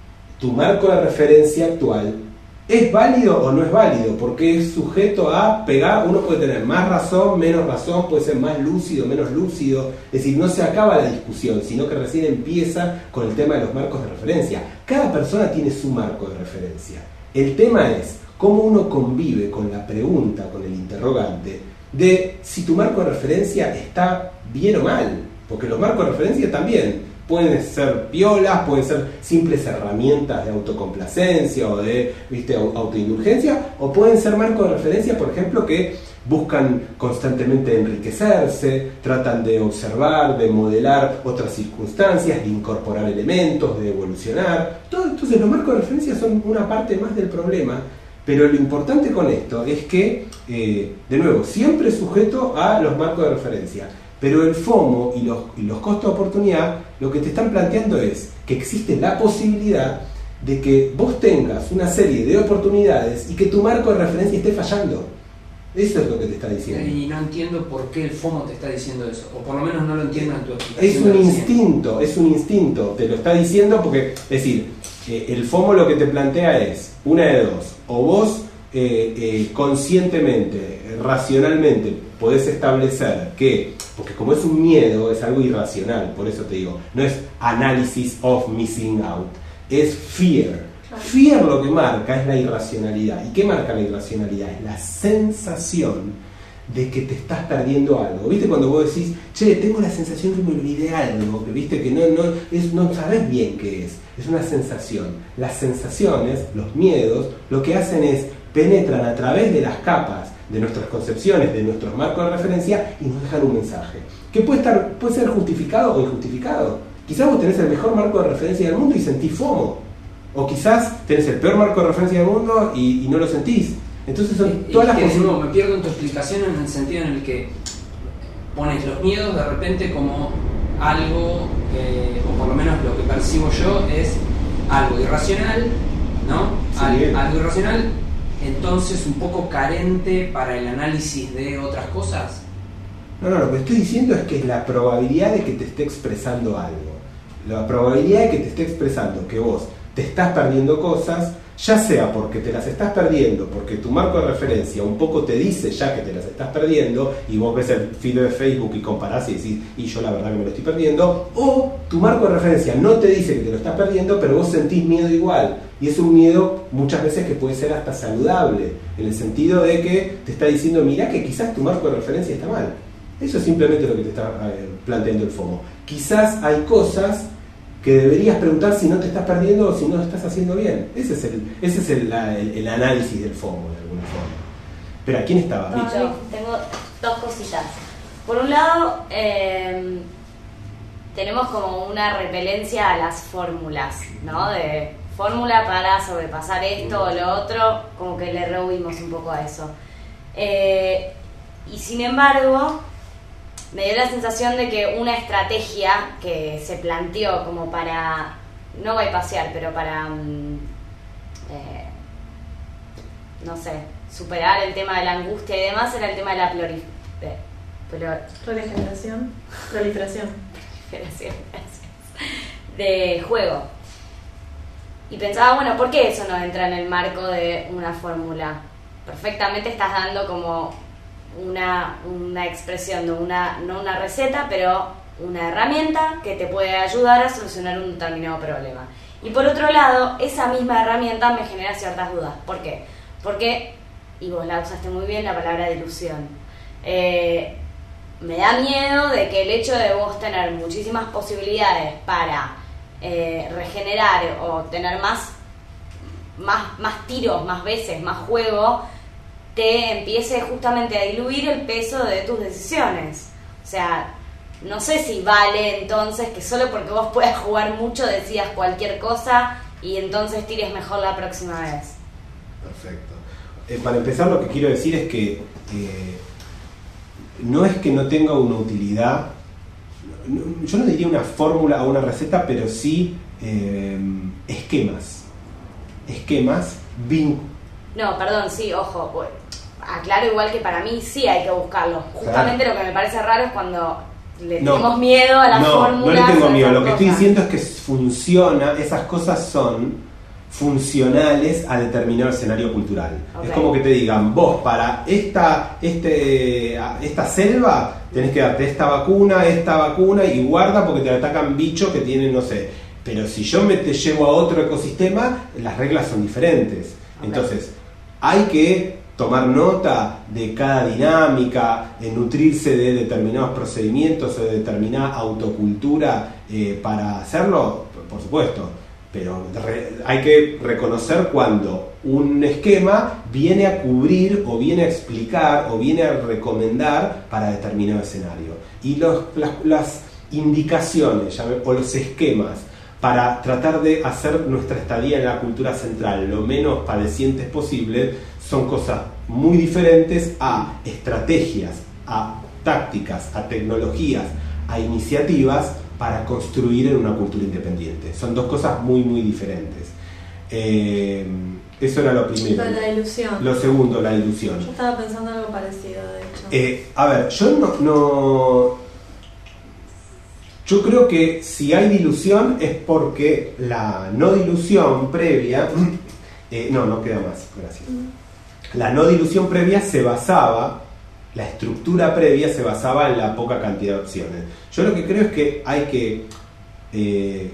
tu marco de referencia actual es válido o no es válido, porque es sujeto a pegar, uno puede tener más razón, menos razón, puede ser más lúcido, menos lúcido, es decir, no se acaba la discusión, sino que recién empieza con el tema de los marcos de referencia. Cada persona tiene su marco de referencia. El tema es cómo uno convive con la pregunta, con el interrogante, de si tu marco de referencia está bien o mal, porque los marcos de referencia también pueden ser piolas, pueden ser simples herramientas de autocomplacencia o de, viste, autoindulgencia, o pueden ser marcos de referencia, por ejemplo, que buscan constantemente enriquecerse, tratan de observar, de modelar otras circunstancias, de incorporar elementos, de evolucionar. Todo, entonces los marcos de referencia son una parte más del problema, pero lo importante con esto es que, eh, de nuevo, siempre sujeto a los marcos de referencia. Pero el FOMO y los, y los costos de oportunidad lo que te están planteando es que existe la posibilidad de que vos tengas una serie de oportunidades y que tu marco de referencia esté fallando. Eso es lo que te está diciendo. Y no entiendo por qué el FOMO te está diciendo eso, o por lo menos no lo entiendo en tu explicación. Es un instinto, es un instinto, te lo está diciendo porque, es decir, eh, el FOMO lo que te plantea es, una de dos, o vos eh, eh, conscientemente, racionalmente, podés establecer que, porque como es un miedo, es algo irracional, por eso te digo, no es analysis of missing out, es fear. Fear lo que marca es la irracionalidad. ¿Y qué marca la irracionalidad? Es la sensación de que te estás perdiendo algo. ¿Viste cuando vos decís, che, tengo la sensación que me olvidé algo, que viste que no, no, es, no sabés bien qué es? Es una sensación. Las sensaciones, los miedos, lo que hacen es penetran a través de las capas de nuestras concepciones, de nuestros marcos de referencia y nos dejan un mensaje que puede estar, puede ser justificado o injustificado. Quizás vos tenés el mejor marco de referencia del mundo y sentís FOMO, o quizás tenés el peor marco de referencia del mundo y, y no lo sentís. Entonces son Y, todas y las que, cosas. no, me pierdo en tu explicación en el sentido en el que pones los miedos de repente como algo, eh, o por lo menos lo que percibo yo es algo irracional, ¿no? Sí, Al, algo irracional, entonces un poco carente para el análisis de otras cosas. No, no, lo que estoy diciendo es que es la probabilidad de que te esté expresando algo. La probabilidad de que te esté expresando que vos te estás perdiendo cosas, ya sea porque te las estás perdiendo, porque tu marco de referencia un poco te dice ya que te las estás perdiendo, y vos ves el feed de Facebook y comparás y decís, y yo la verdad que me lo estoy perdiendo, o tu marco de referencia no te dice que te lo estás perdiendo, pero vos sentís miedo igual, y es un miedo muchas veces que puede ser hasta saludable, en el sentido de que te está diciendo, mirá que quizás tu marco de referencia está mal. Eso es simplemente lo que te está eh, planteando el FOMO. Quizás hay cosas que deberías preguntar si no te estás perdiendo o si no lo estás haciendo bien. Ese es el, ese es el, la, el, el análisis del FOMO, de alguna forma. Pero ¿a quién estaba? No, yo tengo dos cositas. Por un lado, eh, tenemos como una repelencia a las fórmulas, ¿no? De fórmula para sobrepasar esto o lo otro, como que le rehuimos un poco a eso. Eh, y sin embargo, me dio la sensación de que una estrategia que se planteó como para, no bypassear, pero para um, eh, no sé, superar el tema de la angustia y demás, era el tema de la plurif- de, plur- Proliferación. Proliferación. proliferación, gracias, de juego. Y pensaba, bueno, ¿por qué eso no entra en el marco de una fórmula? Perfectamente estás dando como una, una expresión, de una, no una receta, pero una herramienta que te puede ayudar a solucionar un determinado problema. Y por otro lado, esa misma herramienta me genera ciertas dudas. ¿Por qué? Porque, y vos la usaste muy bien, la palabra dilución. Eh, me da miedo de que el hecho de vos tener muchísimas posibilidades para eh, regenerar o tener más, más, más tiros, más veces, más juego, te empiece justamente a diluir el peso de tus decisiones. O sea, no sé si vale entonces que solo porque vos puedas jugar mucho decidas cualquier cosa y entonces tires mejor la próxima vez. Perfecto. Eh, para empezar, lo que quiero decir es que eh, no es que no tenga una utilidad, no, yo no diría una fórmula o una receta, pero sí eh, esquemas. Esquemas, vin- No, perdón, sí, ojo, pues, aclaro igual que para mí sí hay que buscarlo. Justamente claro. Lo que me parece raro es cuando le no, tenemos miedo a las no, fórmulas. No le tengo miedo, lo que cosas. estoy diciendo es que funciona, esas cosas son funcionales a determinado escenario cultural. Okay. Es como que te digan, vos para esta, este, esta selva tenés que darte esta vacuna, esta vacuna y guarda porque te atacan bichos que tienen, no sé. Pero si yo me te llevo a otro ecosistema, las reglas son diferentes. Okay. Entonces, hay que tomar nota de cada dinámica, eh, nutrirse de determinados procedimientos o de determinada autocultura eh, para hacerlo, por supuesto. Pero re, hay que reconocer cuando un esquema viene a cubrir o viene a explicar o viene a recomendar para determinado escenario. Y los, las, las indicaciones llame, o los esquemas para tratar de hacer nuestra estadía en la cultura central lo menos padecientes posible son cosas muy diferentes a estrategias, a tácticas, a tecnologías, a iniciativas para construir en una cultura independiente. Son dos cosas muy, muy diferentes. Eh, eso era lo primero. Lo de la ilusión. Lo segundo, la ilusión. Yo estaba pensando algo parecido, de hecho. Eh, a ver, yo no, no... Yo creo que si hay dilución es porque la no dilución previa... Eh, no, no queda más, gracias. La no dilución previa se basaba... La estructura previa se basaba en la poca cantidad de opciones. Yo lo que creo es que hay que eh,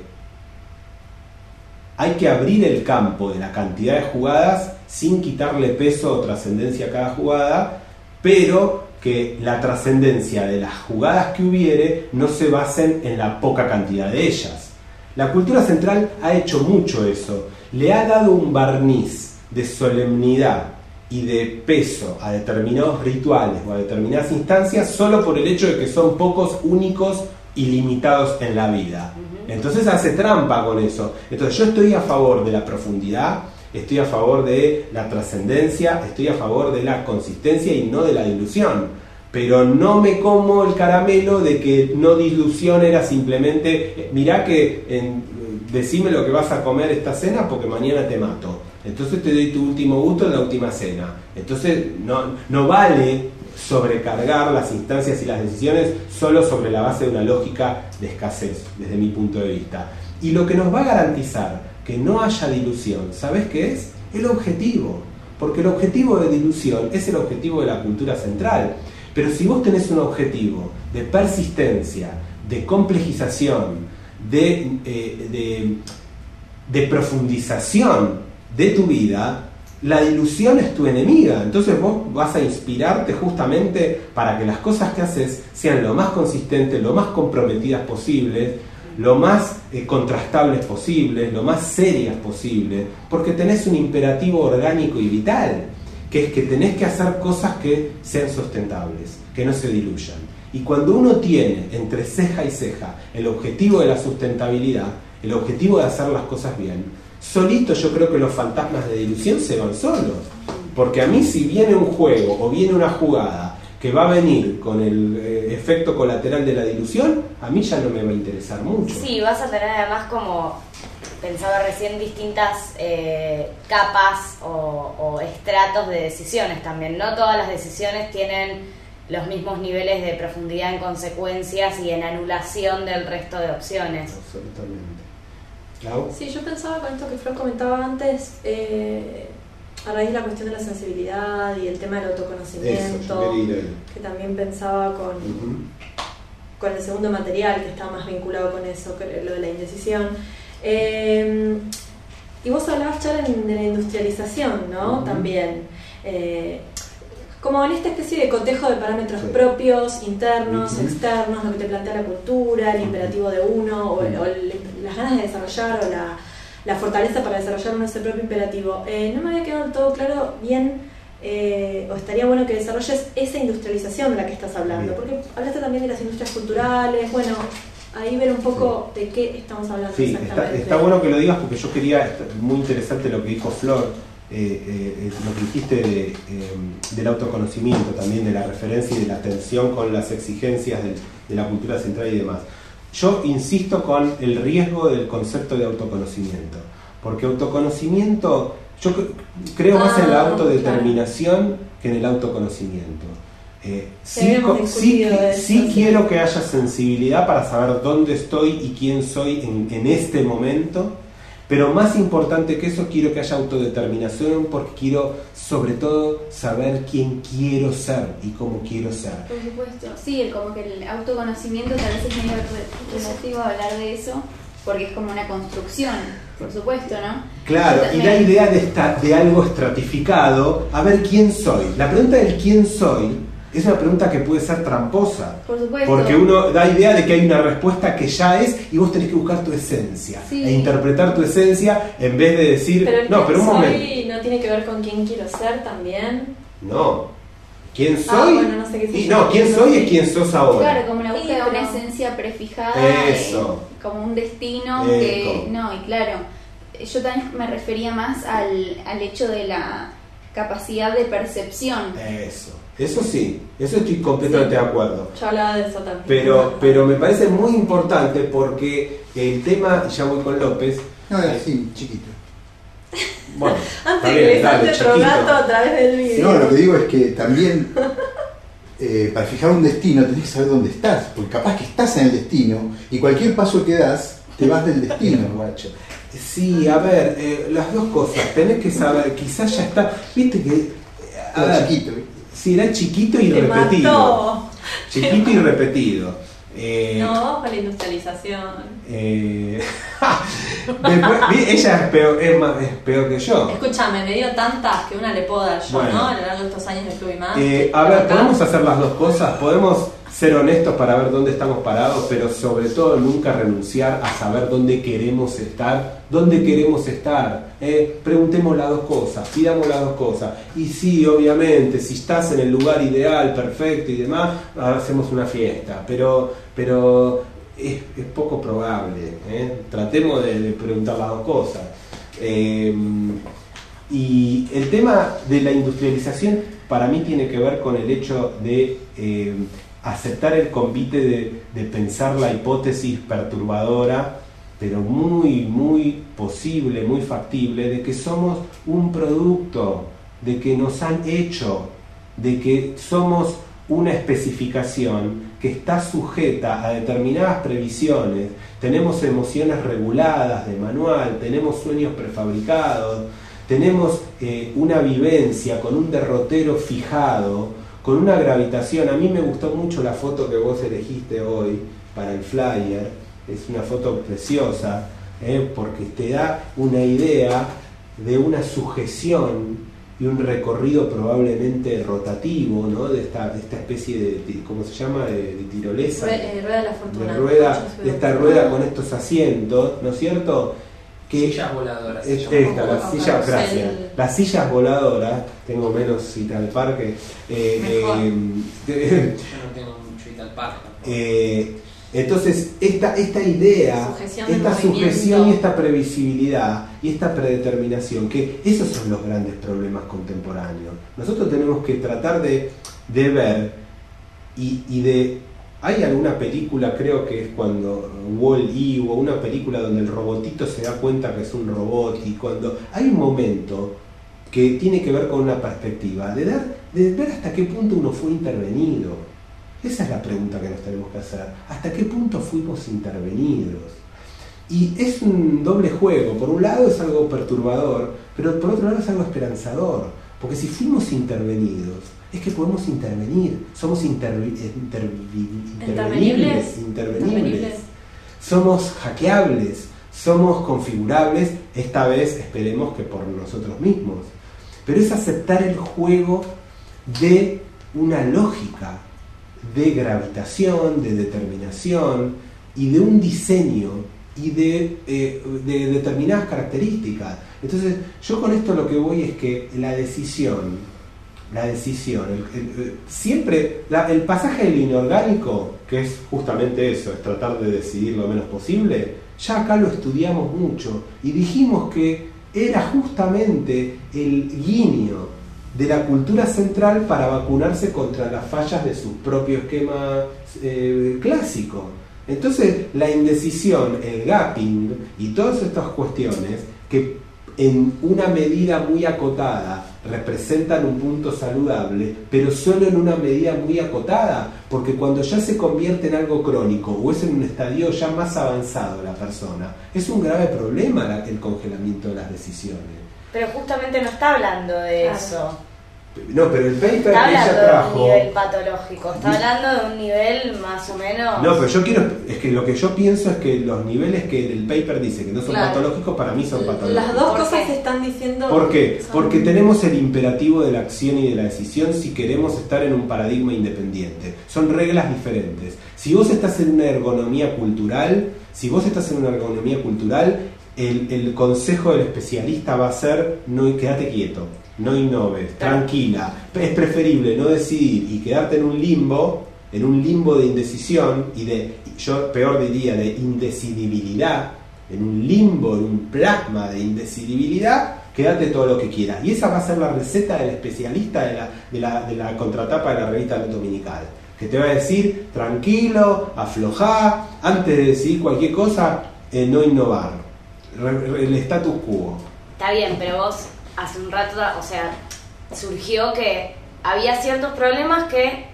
hay que abrir el campo de la cantidad de jugadas sin quitarle peso o trascendencia a cada jugada, pero que la trascendencia de las jugadas que hubiere no se basen en la poca cantidad de ellas. La cultura central ha hecho mucho eso. Le ha dado un barniz de solemnidad y de peso a determinados rituales o a determinadas instancias solo por el hecho de que son pocos, únicos y limitados en la vida. Entonces hace trampa con eso. Entonces yo estoy a favor de la profundidad, estoy a favor de la trascendencia, estoy a favor de la consistencia y no de la dilución. Pero no me como el caramelo de que no dilución era simplemente, mirá que en, decime lo que vas a comer esta cena porque mañana te mato. Entonces te doy tu último gusto en la última cena. Entonces no, no vale sobrecargar las instancias y las decisiones solo sobre la base de una lógica de escasez, desde mi punto de vista. Y lo que nos va a garantizar que no haya dilución, ¿sabes qué es? El objetivo. Porque el objetivo de dilución es el objetivo de la cultura central. Pero si vos tenés un objetivo de persistencia, de complejización, de, eh, de, de profundización de tu vida, la dilución es tu enemiga. Entonces vos vas a inspirarte justamente para que las cosas que haces sean lo más consistentes, lo más comprometidas posibles, lo más eh, contrastables posibles, lo más serias posibles, porque tenés un imperativo orgánico y vital, que es que tenés que hacer cosas que sean sustentables, que no se diluyan. Y cuando uno tiene entre ceja y ceja el objetivo de la sustentabilidad, el objetivo de hacer las cosas bien, solito yo creo que los fantasmas de dilución se van solos. Porque a mí si viene un juego o viene una jugada que va a venir con el eh, efecto colateral de la dilución, a mí ya no me va a interesar mucho. Sí, vas a tener además como pensaba recién distintas eh, capas o, o estratos de decisiones también. No todas las decisiones tienen los mismos niveles de profundidad en consecuencias y en anulación del resto de opciones. Absolutamente. ¿Clau? Sí, yo pensaba con esto que Flor comentaba antes, eh, a raíz de la cuestión de la sensibilidad y el tema del autoconocimiento, Eso, yo quería ir ahí. que también pensaba con, Uh-huh. con el segundo material, que está más vinculado con eso, que lo de la indecisión. Eh, y vos hablabas, Charen, de la industrialización, ¿no? Uh-huh. También. Eh, como en esta especie de cotejo de parámetros Sí. propios, internos, Uh-huh. externos, lo que te plantea la cultura, el Uh-huh. imperativo de uno, o, Uh-huh. o el- las ganas de desarrollar, o la, la fortaleza para desarrollar uno ese propio imperativo. Eh, no me había quedado del todo claro bien, eh, o estaría bueno que desarrolles esa industrialización de la que estás hablando, Bien. porque hablaste también de las industrias culturales, bueno, ahí ver un poco de qué estamos hablando Sí, está, exactamente. está bueno que lo digas porque yo quería, está muy interesante lo que dijo Flor, eh, eh, lo que dijiste de, eh, del autoconocimiento también, de la referencia y de la tensión con las exigencias del- de la cultura central y demás. Yo insisto con el riesgo del concepto de autoconocimiento, porque autoconocimiento, yo cre- creo más en la Ah, autodeterminación que en el autoconocimiento. Eh, Sí, sí, habíamos co- sí, discutido eso, sí sí. quiero que haya sensibilidad para saber dónde estoy y quién soy en, en este momento, pero más importante que eso, quiero que haya autodeterminación porque quiero sobre todo saber quién quiero ser y cómo quiero ser. Por supuesto, sí, como que el autoconocimiento tal vez es medio re- relativo a hablar de eso, porque es como una construcción, por supuesto, ¿no? Claro, Yo y también- la idea de, esta, de algo estratificado, a ver quién soy. La pregunta del quién soy es una pregunta que puede ser tramposa, Por supuesto. porque uno da idea de que hay una respuesta que ya es y vos tenés que buscar tu esencia Sí. e interpretar tu esencia en vez de decir, Pero el no, quién pero un soy momento, no tiene que ver con quién quiero ser también. no, quién Ah, soy, bueno, no sé qué y significa no, quién quién soy soy. es quién sos ahora. Claro, como la Sí, búsqueda de una pero- esencia prefijada, Eso. eh, como un destino Eco. que... No, y claro, yo también me refería más al, al hecho de la capacidad de percepción. Eso, eso sí, eso estoy completamente Sí. de acuerdo. Yo hablaba de eso también. Pero, pero me parece muy importante porque el tema, y ya voy con López, No, era eh, así, chiquito. bueno, Antes está que bien, le dale, salte otro chiquito. gato a través del video. No, lo que digo es que también eh, para fijar un destino tenés que saber dónde estás, porque capaz que estás en el destino y cualquier paso que das te vas del destino. Macho. Sí, a ver, eh, las dos cosas, tenés que saber, quizás ya está, viste que, eh, a Era ver, chiquito, ¿viste? sí, era chiquito y Te repetido, mató. chiquito y repetido. Eh, No, vamos con la industrialización. eh, después, vi, ella es peor, es, más, es peor que yo. Escúchame, me dio tantas que una le puedo dar yo, Bueno. ¿no? A lo largo de estos años de Club y más. Eh, a ver, podemos hacer las dos cosas, podemos ser honestos para ver dónde estamos parados, pero sobre todo nunca renunciar a saber dónde queremos estar, dónde queremos estar. Eh, preguntemos las dos cosas, pidamos las dos cosas. Y sí, obviamente, si estás en el lugar ideal, perfecto y demás, hacemos una fiesta, pero, pero es, es poco probable. ¿eh? Tratemos de, de preguntar las dos cosas. Eh, y el tema de la industrialización para mí tiene que ver con el hecho de eh, aceptar el convite de, de pensar la hipótesis perturbadora, pero muy, muy posible, muy factible, de que somos un producto, de que nos han hecho, de que somos una especificación que está sujeta a determinadas previsiones, tenemos emociones reguladas de manual, tenemos sueños prefabricados, tenemos eh, una vivencia con un derrotero fijado, con una gravitación. A mí me gustó mucho la foto que vos elegiste hoy para el flyer, es una foto preciosa, eh, porque te da una idea de una sujeción y un recorrido probablemente rotativo, ¿no? de, esta, de esta especie de, de, ¿cómo se llama?, de, de tirolesa, Rue- eh, rueda de la fortuna. de rueda, Muchos de esta videos. rueda con estos asientos, ¿no es cierto? Que Sillas voladoras. se es llama. esta, las Como sillas, carrusel. gracias, las sillas voladoras, tengo menos cita al parque, eh, Mejor. eh, Yo no tengo mucho Vital Park. eh, entonces esta, esta idea, Sujeción del esta movimiento. sujeción y esta previsibilidad y esta predeterminación, que esos son los grandes problemas contemporáneos. Nosotros tenemos que tratar de, de ver y, y de Hay alguna película, creo que es cuando Wall-E, o una película donde el robotito se da cuenta que es un robot, y cuando hay un momento que tiene que ver con una perspectiva, de, dar, de ver hasta qué punto uno fue intervenido. Esa es la pregunta que nos tenemos que hacer. ¿Hasta qué punto fuimos intervenidos? Y es un doble juego. Por un lado es algo perturbador, pero por otro lado es algo esperanzador. Porque si fuimos intervenidos, es que podemos intervenir. Somos intervi- intervi- intervenibles, intervenibles. Somos hackeables, somos configurables, esta vez esperemos que por nosotros mismos. Pero es aceptar el juego de una lógica, de gravitación, de determinación y de un diseño y de, eh, de determinadas características. Entonces, yo con esto lo que voy es que la decisión, la decisión, el, el, el, siempre, la, el pasaje del inorgánico, que es justamente eso, es tratar de decidir lo menos posible, ya acá lo estudiamos mucho y dijimos que era justamente el guiño de la cultura central para vacunarse contra las fallas de su propio esquema eh, clásico. Entonces, la indecisión, el gapping y todas estas cuestiones que en una medida muy acotada representan un punto saludable, pero solo en una medida muy acotada, porque cuando ya se convierte en algo crónico o es en un estadio ya más avanzado la persona, es un grave problema el congelamiento de las decisiones. Pero justamente no está hablando de Claro. eso. No, pero el paper Está que ella hablando de un trajo... nivel patológico, está hablando de un nivel más o menos... No, pero yo quiero, es que lo que yo pienso es que los niveles que el paper dice que no son Claro. patológicos, para mí son patológicos. Las dos ¿Por cosas qué? se están diciendo. ¿Por qué? son- Porque tenemos el imperativo de la acción y de la decisión si queremos estar en un paradigma independiente. Son reglas diferentes. Si vos estás en una ergonomía cultural, si vos estás en una ergonomía cultural, el, el consejo del especialista va a ser no, quédate quieto, no innoves, tranquila. Es preferible no decidir y quedarte en un limbo, en un limbo de indecisión y de, yo peor diría, de indecidibilidad, en un limbo, en un plasma de indecidibilidad, quédate todo lo que quieras. Y esa va a ser la receta del especialista de la, de la, de la contratapa de la revista dominical, que te va a decir, tranquilo, aflojá, antes de decidir cualquier cosa, eh, no innovar, Re- re- el status quo. Está bien, pero vos hace un rato, o sea, surgió que había ciertos problemas que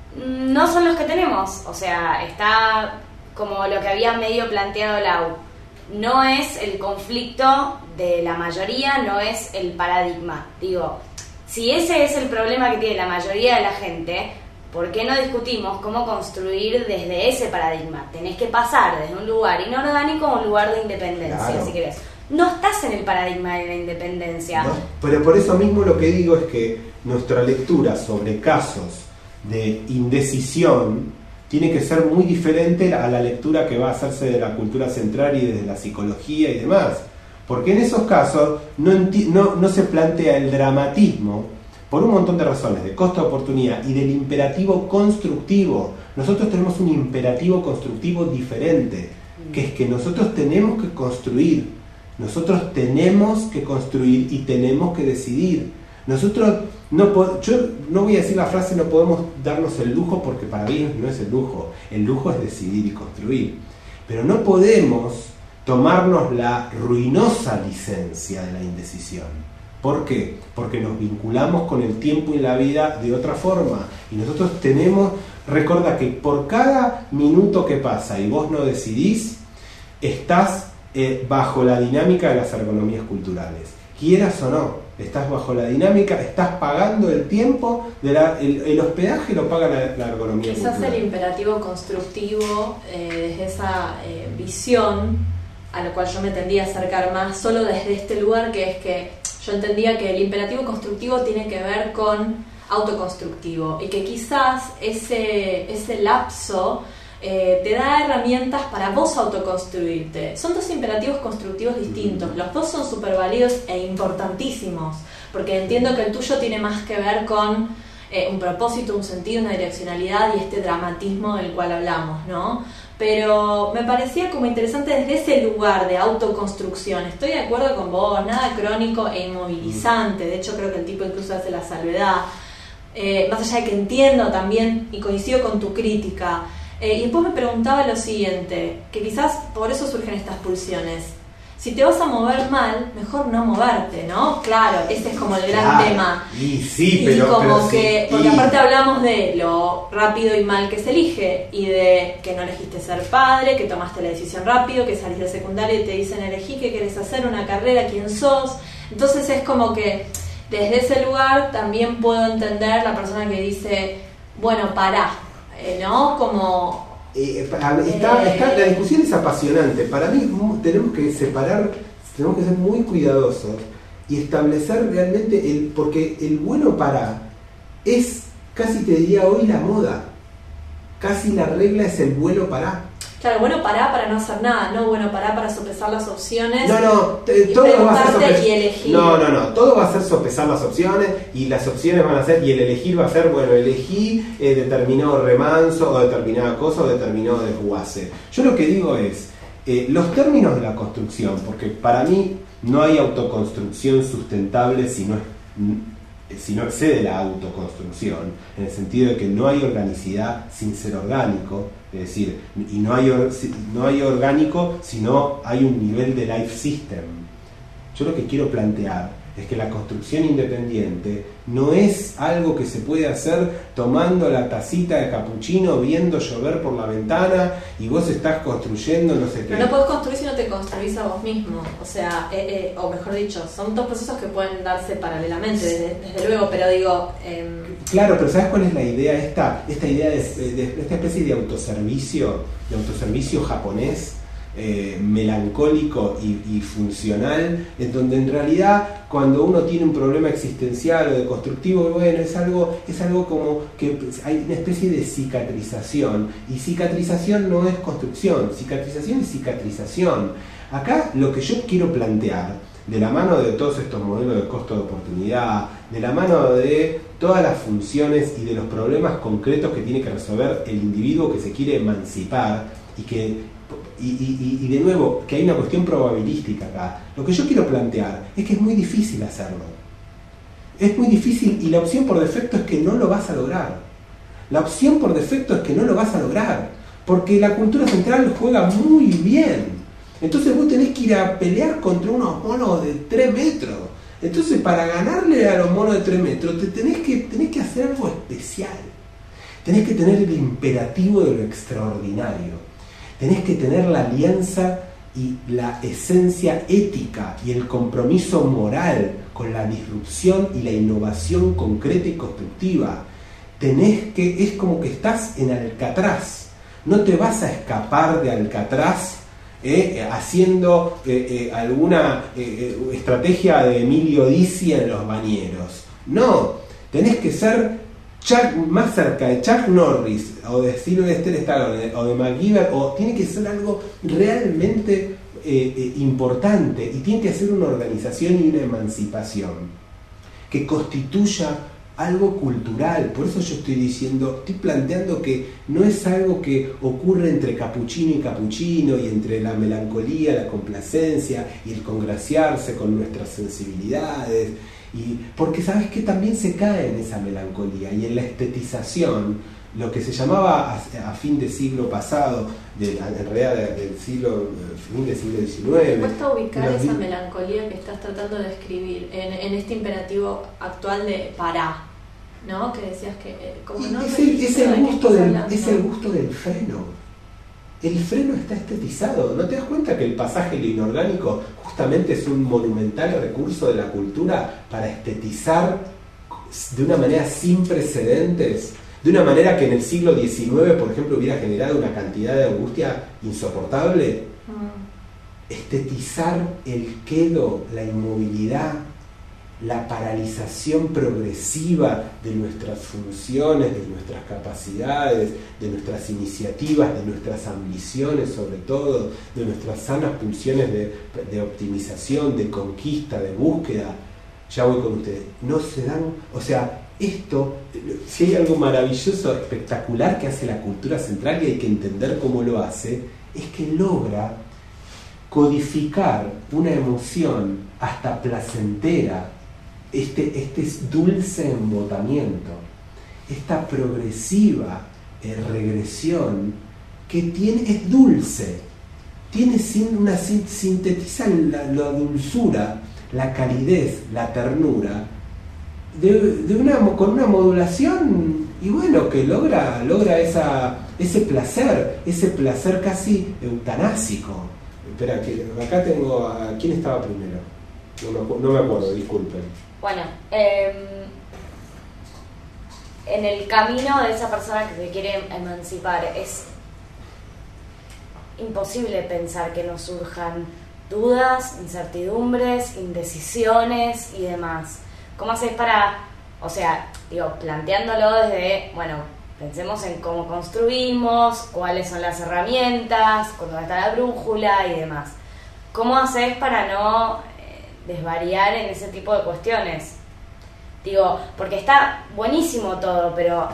no son los que tenemos. O sea, está como lo que había medio planteado Lau. No es el conflicto de la mayoría, no es el paradigma. Digo, si ese es el problema que tiene la mayoría de la gente, ¿por qué no discutimos cómo construir desde ese paradigma? Tenés que pasar desde un lugar inorgánico a un lugar de independencia, Claro. si querés. No estás en el paradigma de la independencia. ¿No? Pero por eso mismo lo que digo es que nuestra lectura sobre casos de indecisión tiene que ser muy diferente a la lectura que va a hacerse de la cultura central y desde la psicología y demás. Porque en esos casos no, enti- no, no se plantea el dramatismo por un montón de razones, de costo-oportunidad y del imperativo constructivo. Nosotros tenemos un imperativo constructivo diferente, que es que nosotros tenemos que construir, nosotros tenemos que construir y tenemos que decidir. Nosotros, no po- yo no voy a decir la frase no podemos darnos el lujo, porque para mí no es el lujo, el lujo es decidir y construir. Pero no podemos tomarnos la ruinosa licencia de la indecisión. ¿Por qué? Porque nos vinculamos con el tiempo y la vida de otra forma. Y nosotros tenemos, recuerda que por cada minuto que pasa y vos no decidís, estás eh, bajo la dinámica de las ergonomías culturales. Quieras o no, estás bajo la dinámica, estás pagando el tiempo, de la, el, el hospedaje lo paga la, la ergonomía Quizás cultural. el imperativo constructivo, eh, desde esa eh, visión a lo cual yo me tendía a acercar más, solo desde este lugar, que es que yo entendía que el imperativo constructivo tiene que ver con autoconstructivo y que quizás ese, ese lapso eh, te da herramientas para vos autoconstruirte. Son dos imperativos constructivos distintos, los dos son súper válidos e importantísimos, porque entiendo que el tuyo tiene más que ver con eh, un propósito, un sentido, una direccionalidad y este dramatismo del cual hablamos, ¿no? Pero me parecía como interesante desde ese lugar de autoconstrucción. Estoy de acuerdo con vos, nada crónico e inmovilizante. De hecho, creo que el tipo incluso hace la salvedad. Eh, más allá de que entiendo también y coincido con tu crítica, Eh, y después me preguntaba lo siguiente, que quizás por eso surgen estas pulsiones. Si te vas a mover mal, mejor no moverte, ¿no? Claro, ese es como el gran claro. tema. Y sí, y pero... como pero que, sí, porque y... aparte hablamos de lo rápido y mal que se elige, y de que no elegiste ser padre, que tomaste la decisión rápido, que salís de secundaria y te dicen elegí qué querés hacer, una carrera, quién sos. Entonces es como que desde ese lugar también puedo entender la persona que dice, bueno, pará, eh, ¿no? Como... Eh, está, está, la discusión es apasionante. Para mí tenemos que separar, tenemos que ser muy cuidadosos y establecer realmente el, porque el bueno para es casi te diría hoy la moda, casi la regla es el bueno para. Claro, bueno pará para no hacer nada, no bueno pará para sopesar las opciones. No, no, te, y todo va a ser preguntarte y elegir. No, no, no, todo va a ser sopesar las opciones y las opciones van a ser, y el elegir va a ser, bueno, elegí eh, determinado remanso o determinada cosa o determinado desguace. Yo lo que digo es, eh, los términos de la construcción, porque para mí no hay autoconstrucción sustentable si no, si no excede la autoconstrucción, en el sentido de que no hay organicidad sin ser orgánico. Es decir, y no hay, or, no hay orgánico si no hay un nivel de life system. Yo lo que quiero plantear es que la construcción independiente no es algo que se puede hacer tomando la tacita de capuchino, viendo llover por la ventana y vos estás construyendo no sé qué. Pero no podés construir si no te construís a vos mismo. O sea, eh, eh, o mejor dicho, son dos procesos que pueden darse paralelamente, desde, desde luego, pero digo... Eh, Claro, pero ¿sabes cuál es la idea? Esta, esta idea de, de esta especie de autoservicio, de autoservicio japonés, eh, melancólico y, y funcional, en donde en realidad cuando uno tiene un problema existencial o de constructivo, bueno, es algo, es algo como que hay una especie de cicatrización, y cicatrización no es construcción, cicatrización es cicatrización. Acá lo que yo quiero plantear, de la mano de todos estos modelos de costo de oportunidad, de la mano de todas las funciones y de los problemas concretos que tiene que resolver el individuo que se quiere emancipar, y que y, y, y de nuevo, que hay una cuestión probabilística acá, lo que yo quiero plantear es que es muy difícil hacerlo. Es muy difícil, y la opción por defecto es que no lo vas a lograr. La opción por defecto es que no lo vas a lograr, porque la cultura central juega muy bien. Entonces vos tenés que ir a pelear contra unos monos de tres metros. Entonces para ganarle a los monos de tres metros te tenés que, tenés que hacer algo especial. Tenés que tener el imperativo de lo extraordinario. Tenés que tener la alianza y la esencia ética y el compromiso moral con la disrupción y la innovación concreta y constructiva. Tenés que, es como que estás en Alcatraz. No te vas a escapar de Alcatraz Eh, haciendo eh, eh, alguna eh, eh, estrategia de Emilio Dizzi en los bañeros. No, tenés que ser Chuck, más cerca de Chuck Norris o de Sylvester Stallone o de MacGyver, o tiene que ser algo realmente eh, eh, importante, y tiene que ser una organización y una emancipación que constituya algo cultural. Por eso yo estoy diciendo, estoy planteando que no es algo que ocurre entre capuchino y capuchino, y entre la melancolía, la complacencia y el congraciarse con nuestras sensibilidades, y porque sabes que también se cae en esa melancolía y en la estetización, lo que se llamaba a, a fin de siglo pasado, de, en realidad de, del siglo fin del siglo diecinueve. Me cuesta ubicar los, esa melancolía que estás tratando de describir en, en este imperativo actual de pará, ¿no? Que decías que eh, como no es, el, es, el gusto del, es el ¿no? gusto del freno. El freno está estetizado. ¿No te das cuenta que el pasaje lo inorgánico justamente es un monumental recurso de la cultura para estetizar de una manera sin precedentes? De una manera que en el siglo diecinueve, por ejemplo, hubiera generado una cantidad de angustia insoportable. Mm. Estetizar el quedo, la inmovilidad, la paralización progresiva de nuestras funciones, de nuestras capacidades, de nuestras iniciativas, de nuestras ambiciones sobre todo, de nuestras sanas pulsiones de, de optimización, de conquista, de búsqueda. Ya voy con ustedes. No se dan, o sea, esto, si hay algo maravilloso, espectacular que hace la cultura central, y hay que entender cómo lo hace, es que logra codificar una emoción hasta placentera, este, este dulce embotamiento, esta progresiva eh, regresión que tiene, es dulce, tiene una, sintetiza la, la dulzura, la calidez, la ternura, de, de una, con una modulación, y bueno, que logra, logra esa, ese placer, ese placer casi eutanásico. Espera, que acá tengo a... ¿Quién estaba primero? No me, acu- no me acuerdo, disculpen. Bueno, eh, en el camino de esa persona que se quiere emancipar es imposible pensar que no surjan dudas, incertidumbres, indecisiones y demás. ¿Cómo haces para, o sea, digo, planteándolo desde, bueno, pensemos en cómo construimos, cuáles son las herramientas, dónde está la brújula y demás? ¿Cómo haces para no eh, desvariar en ese tipo de cuestiones? Digo, porque está buenísimo todo, pero,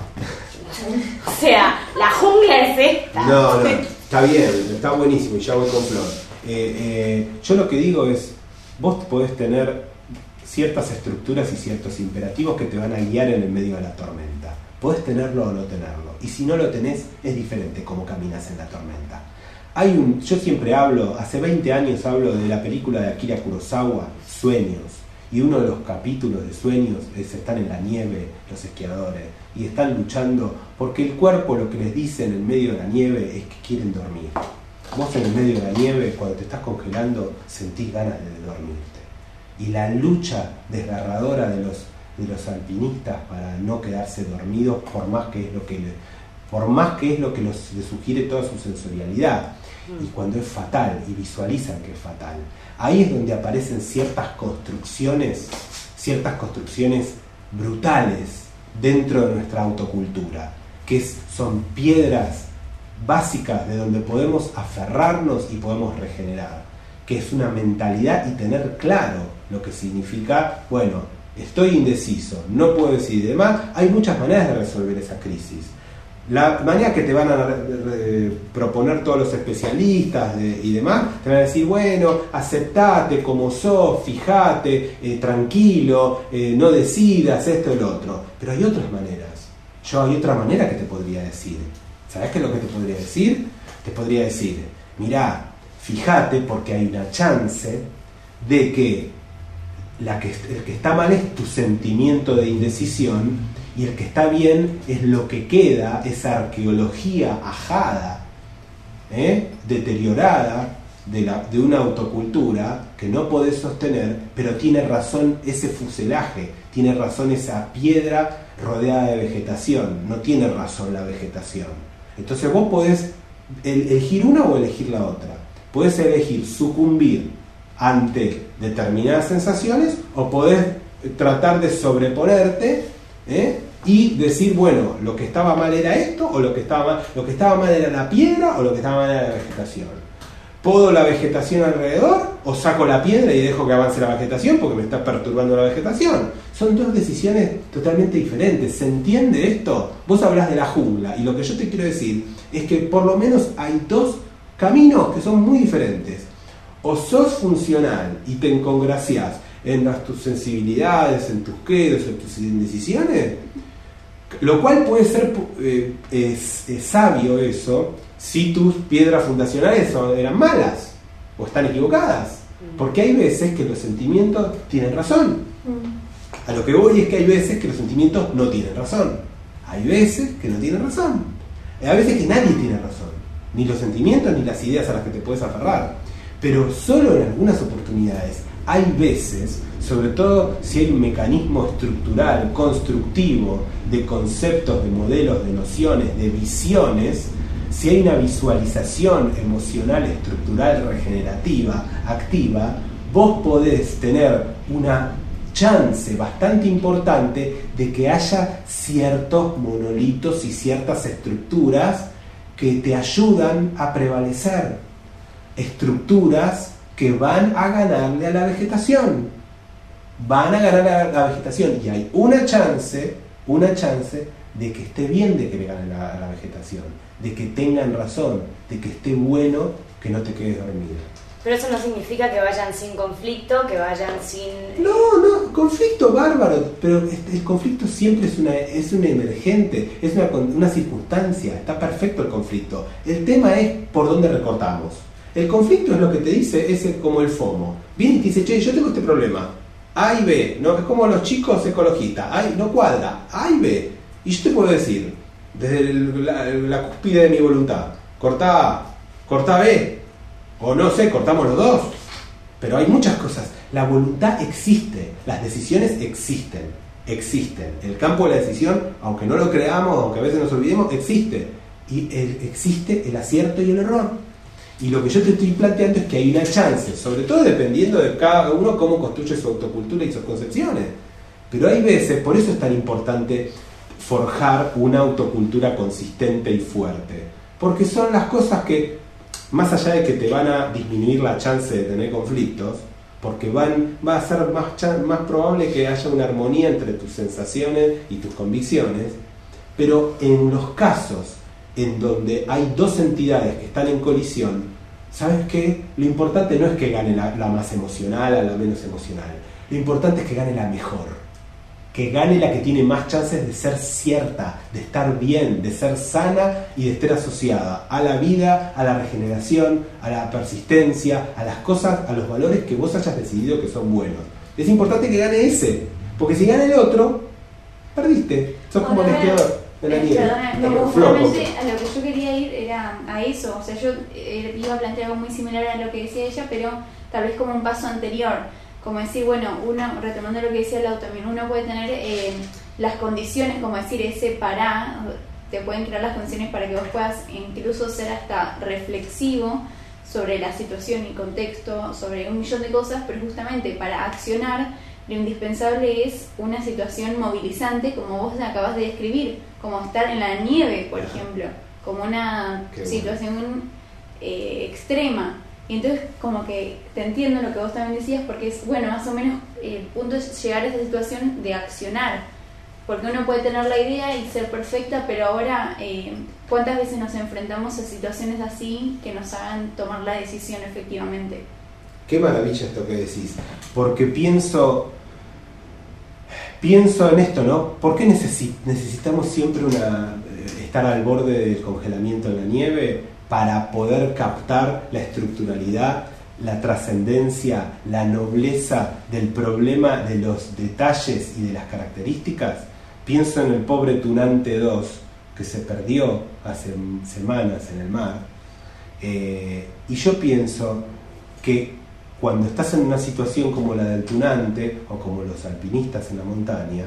o sea, la jungla es esta. No, no, está bien, está buenísimo y ya voy con Flor. Eh, eh, yo lo que digo es, vos podés tener ciertas estructuras y ciertos imperativos que te van a guiar en el medio de la tormenta. Podés tenerlo o no tenerlo. Y si no lo tenés, es diferente cómo caminas en la tormenta. Hay un, yo siempre hablo, hace veinte años hablo de la película de Akira Kurosawa, Sueños. Y uno de los capítulos de Sueños es están en la nieve los esquiadores y están luchando porque el cuerpo lo que les dice en el medio de la nieve es que quieren dormir. Vos en el medio de la nieve, cuando te estás congelando, sentís ganas de dormirte. Y la lucha desgarradora de los, de los alpinistas para no quedarse dormidos, por más que es lo que, le, por más que es lo que los, les sugiere toda su sensorialidad. Y cuando es fatal, y visualizan que es fatal, ahí es donde aparecen ciertas construcciones, ciertas construcciones brutales dentro de nuestra autocultura, que es, son piedras básicas de donde podemos aferrarnos y podemos regenerar, que es una mentalidad y tener claro lo que significa, bueno, estoy indeciso, no puedo decidir. Además, hay muchas maneras de resolver esa crisis. La manera que te van a re, re, proponer todos los especialistas de, y demás, te van a decir, bueno, aceptate como sos, fijate, eh, tranquilo, eh, no decidas esto y lo otro. Pero hay otras maneras. Yo hay otra manera que te podría decir. ¿Sabés qué es lo que te podría decir? Te podría decir, mirá, fíjate porque hay una chance de que, la que el que está mal es tu sentimiento de indecisión y el que está bien es lo que queda, esa arqueología ajada, ¿eh? deteriorada de, la, de una autocultura que no podés sostener, pero tiene razón ese fuselaje, tiene razón esa piedra rodeada de vegetación, no tiene razón la vegetación. Entonces vos podés elegir una o elegir la otra. Podés elegir sucumbir ante determinadas sensaciones o podés tratar de sobreponerte, ¿eh? y decir, bueno, lo que estaba mal era esto o lo que estaba mal, lo que estaba mal era la piedra o lo que estaba mal era la vegetación. ¿Podo la vegetación alrededor o saco la piedra y dejo que avance la vegetación porque me está perturbando la vegetación? Son dos decisiones totalmente diferentes. ¿Se entiende esto? Vos hablás de la jungla y lo que yo te quiero decir es que por lo menos hay dos caminos que son muy diferentes. O sos funcional y te encongraciás en las, tus sensibilidades, en tus quedos, en tus indecisiones, lo cual puede ser eh, es, es sabio eso si tus piedras fundacionales son, eran malas o están equivocadas, porque hay veces que los sentimientos tienen razón. A lo que voy es que hay veces que los sentimientos no tienen razón, hay veces que no tienen razón, hay veces que nadie tiene razón, ni los sentimientos ni las ideas a las que te puedes aferrar, pero solo en algunas oportunidades. Hay veces, sobre todo si hay un mecanismo estructural, constructivo, de conceptos, de modelos, de nociones, de visiones, si hay una visualización emocional, estructural, regenerativa, activa, vos podés tener una chance bastante importante de que haya ciertos monolitos y ciertas estructuras que te ayudan a prevalecer. Estructuras que van a ganarle a la vegetación, van a ganar a la vegetación y hay una chance, una chance de que esté bien de que le ganen a la vegetación, de que tengan razón, de que esté bueno que no te quedes dormido. Pero eso no significa que vayan sin conflicto, que vayan sin... No, no, conflicto bárbaro, pero el conflicto siempre es una es un emergente, es una, una circunstancia, está perfecto el conflicto. El tema es por dónde recortamos. El conflicto es lo que te dice, es como el FOMO. Viene y te dice, che, yo tengo este problema, A y B, ¿no? Es como los chicos ecologistas, A y, no cuadra, A y B. Y yo te puedo decir, desde el, la, la cúspide de mi voluntad, cortá A, cortá B, o no sé, cortamos los dos. Pero hay muchas cosas. La voluntad existe, las decisiones existen, existen. El campo de la decisión, aunque no lo creamos, aunque a veces nos olvidemos, existe. Y el, existe el acierto y el error. Y lo que yo te estoy planteando es que hay una chance, sobre todo dependiendo de cada uno cómo construye su autocultura y sus concepciones. Pero hay veces, por eso es tan importante forjar una autocultura consistente y fuerte. Porque son las cosas que, más allá de que te van a disminuir la chance de tener conflictos, porque van, va a ser más, más probable que haya una armonía entre tus sensaciones y tus convicciones, pero en los casos en donde hay dos entidades que están en colisión, ¿sabes qué? Lo importante no es que gane la, la más emocional a la menos emocional, lo importante es que gane la mejor, que gane la que tiene más chances de ser cierta, de estar bien, de ser sana y de estar asociada a la vida, a la regeneración, a la persistencia, a las cosas, a los valores que vos hayas decidido que son buenos. Es importante que gane ese, porque si gana el otro, perdiste, sos como el esquiador de la nieve. Perdona, no, justamente a lo que yo quería ir era a eso, o sea, yo eh, iba a plantear algo muy similar a lo que decía ella, pero tal vez como un paso anterior. Como decir, bueno, uno, retomando lo que decía Lau también, uno puede tener eh, las condiciones, como decir, ese para, te pueden crear las condiciones para que vos puedas incluso ser hasta reflexivo sobre la situación y contexto, sobre un millón de cosas, pero justamente para accionar lo indispensable es una situación movilizante, como vos acabas de describir, como estar en la nieve, por ejemplo, como una Qué situación bueno. eh, extrema. Y entonces como que te entiendo lo que vos también decías, porque es, bueno, más o menos el punto es llegar a esa situación de accionar, porque uno puede tener la idea y ser perfecta, pero ahora eh, ¿cuántas veces nos enfrentamos a situaciones así que nos hagan tomar la decisión efectivamente? Qué maravilla esto que decís, porque pienso pienso en esto, ¿no? ¿Por qué necesi- necesitamos siempre una eh, estar al borde del congelamiento en la nieve para poder captar la estructuralidad, la trascendencia, la nobleza del problema, de los detalles y de las características? Pienso en el pobre Tunante dos, que se perdió hace semanas en el mar, eh, y yo pienso que cuando estás en una situación como la del Tunante, o como los alpinistas en la montaña,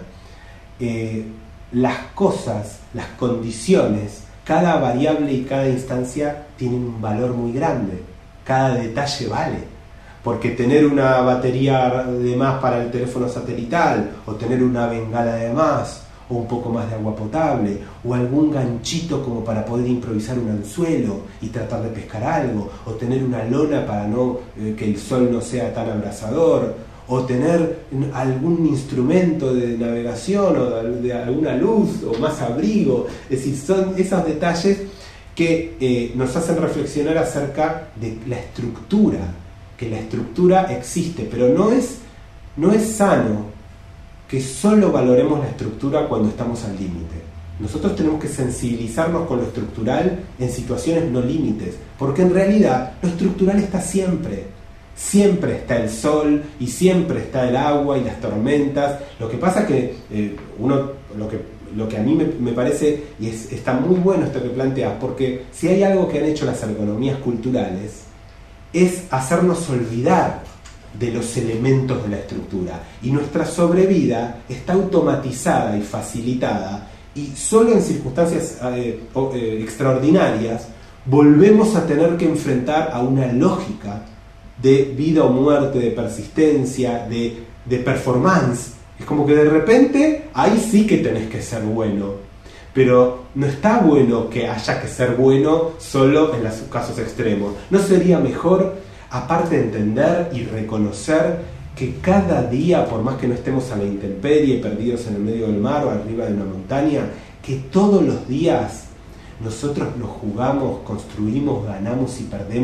eh, las cosas, las condiciones, cada variable y cada instancia tienen un valor muy grande, cada detalle vale, porque tener una batería de más para el teléfono satelital, o tener una bengala de más, o un poco más de agua potable, o algún ganchito como para poder improvisar un anzuelo y tratar de pescar algo, o tener una lona para no eh, que el sol no sea tan abrasador, o tener algún instrumento de navegación, o de, de alguna luz, o más abrigo. Es decir, son esos detalles que eh, nos hacen reflexionar acerca de la estructura, que la estructura existe, pero no es, no es sano que solo valoremos la estructura cuando estamos al límite. Nosotros tenemos que sensibilizarnos con lo estructural en situaciones no límites, porque en realidad lo estructural está siempre. Siempre está el sol y siempre está el agua y las tormentas. Lo que pasa es que eh, uno, lo que, lo que a mí me, me parece, y es, está muy bueno esto que planteas, porque si hay algo que han hecho las ergonomías culturales, es hacernos olvidar de los elementos de la estructura, y nuestra sobrevida está automatizada y facilitada, y solo en circunstancias eh, eh, extraordinarias volvemos a tener que enfrentar a una lógica de vida o muerte, de persistencia, de, de performance. Es como que de repente ahí sí que tenés que ser bueno, pero no está bueno que haya que ser bueno solo en los casos extremos. ¿No sería mejor, aparte de entender y reconocer que cada día, por más que no estemos a la intemperie, perdidos en el medio del mar o arriba de una montaña, que todos los días nosotros nos jugamos, construimos, ganamos y perdemos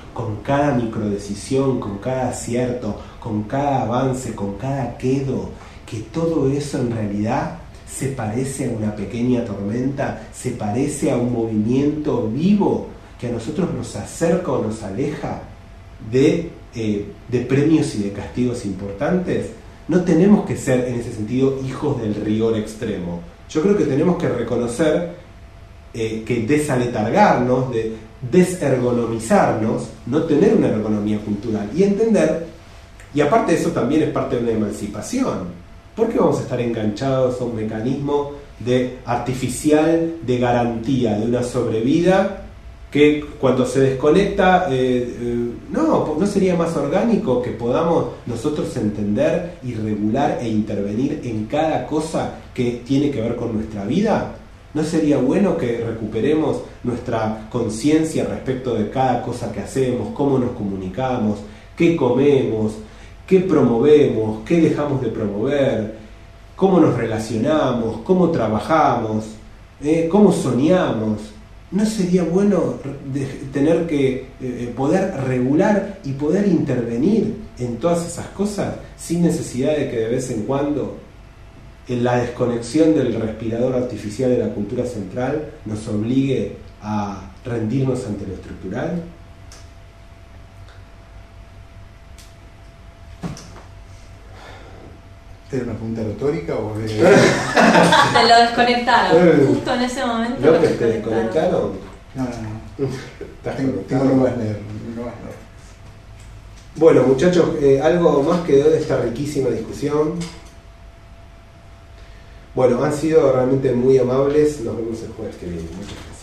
con cada microdecisión, con cada acierto, con cada avance, con cada quedo, que todo eso en realidad se parece a una pequeña tormenta, se parece a un movimiento vivo que a nosotros nos acerca o nos aleja de, eh, de premios y de castigos importantes. No tenemos que ser en ese sentido hijos del rigor extremo. Yo creo que tenemos que reconocer eh, que desaletargarnos, de desergonomizarnos, no tener una ergonomía cultural y entender, y aparte de eso también es parte de una emancipación. ¿Por qué vamos a estar enganchados a un mecanismo de artificial de garantía de una sobrevida que cuando se desconecta, eh, eh, no, no sería más orgánico que podamos nosotros entender y regular e intervenir en cada cosa que tiene que ver con nuestra vida? ¿No sería bueno que recuperemos nuestra conciencia respecto de cada cosa que hacemos, cómo nos comunicamos, qué comemos, qué promovemos, qué dejamos de promover, cómo nos relacionamos, cómo trabajamos, eh, cómo soñamos? ¿No sería bueno de tener que eh, poder regular y poder intervenir en todas esas cosas sin necesidad de que de vez en cuando en la desconexión del respirador artificial de la cultura central nos obligue a rendirnos ante lo estructural? ¿Era una pregunta retórica o de... Te lo desconectaron. Justo en ese momento. ¿No lo que te desconectaron? No, no, no. Estás Tengo, conectado. tengo nuevas nerd, nuevas nerd. Bueno, muchachos, eh, ¿algo más quedó de esta riquísima discusión? Bueno, han sido realmente muy amables. Nos vemos el jueves que viene. Muchas gracias.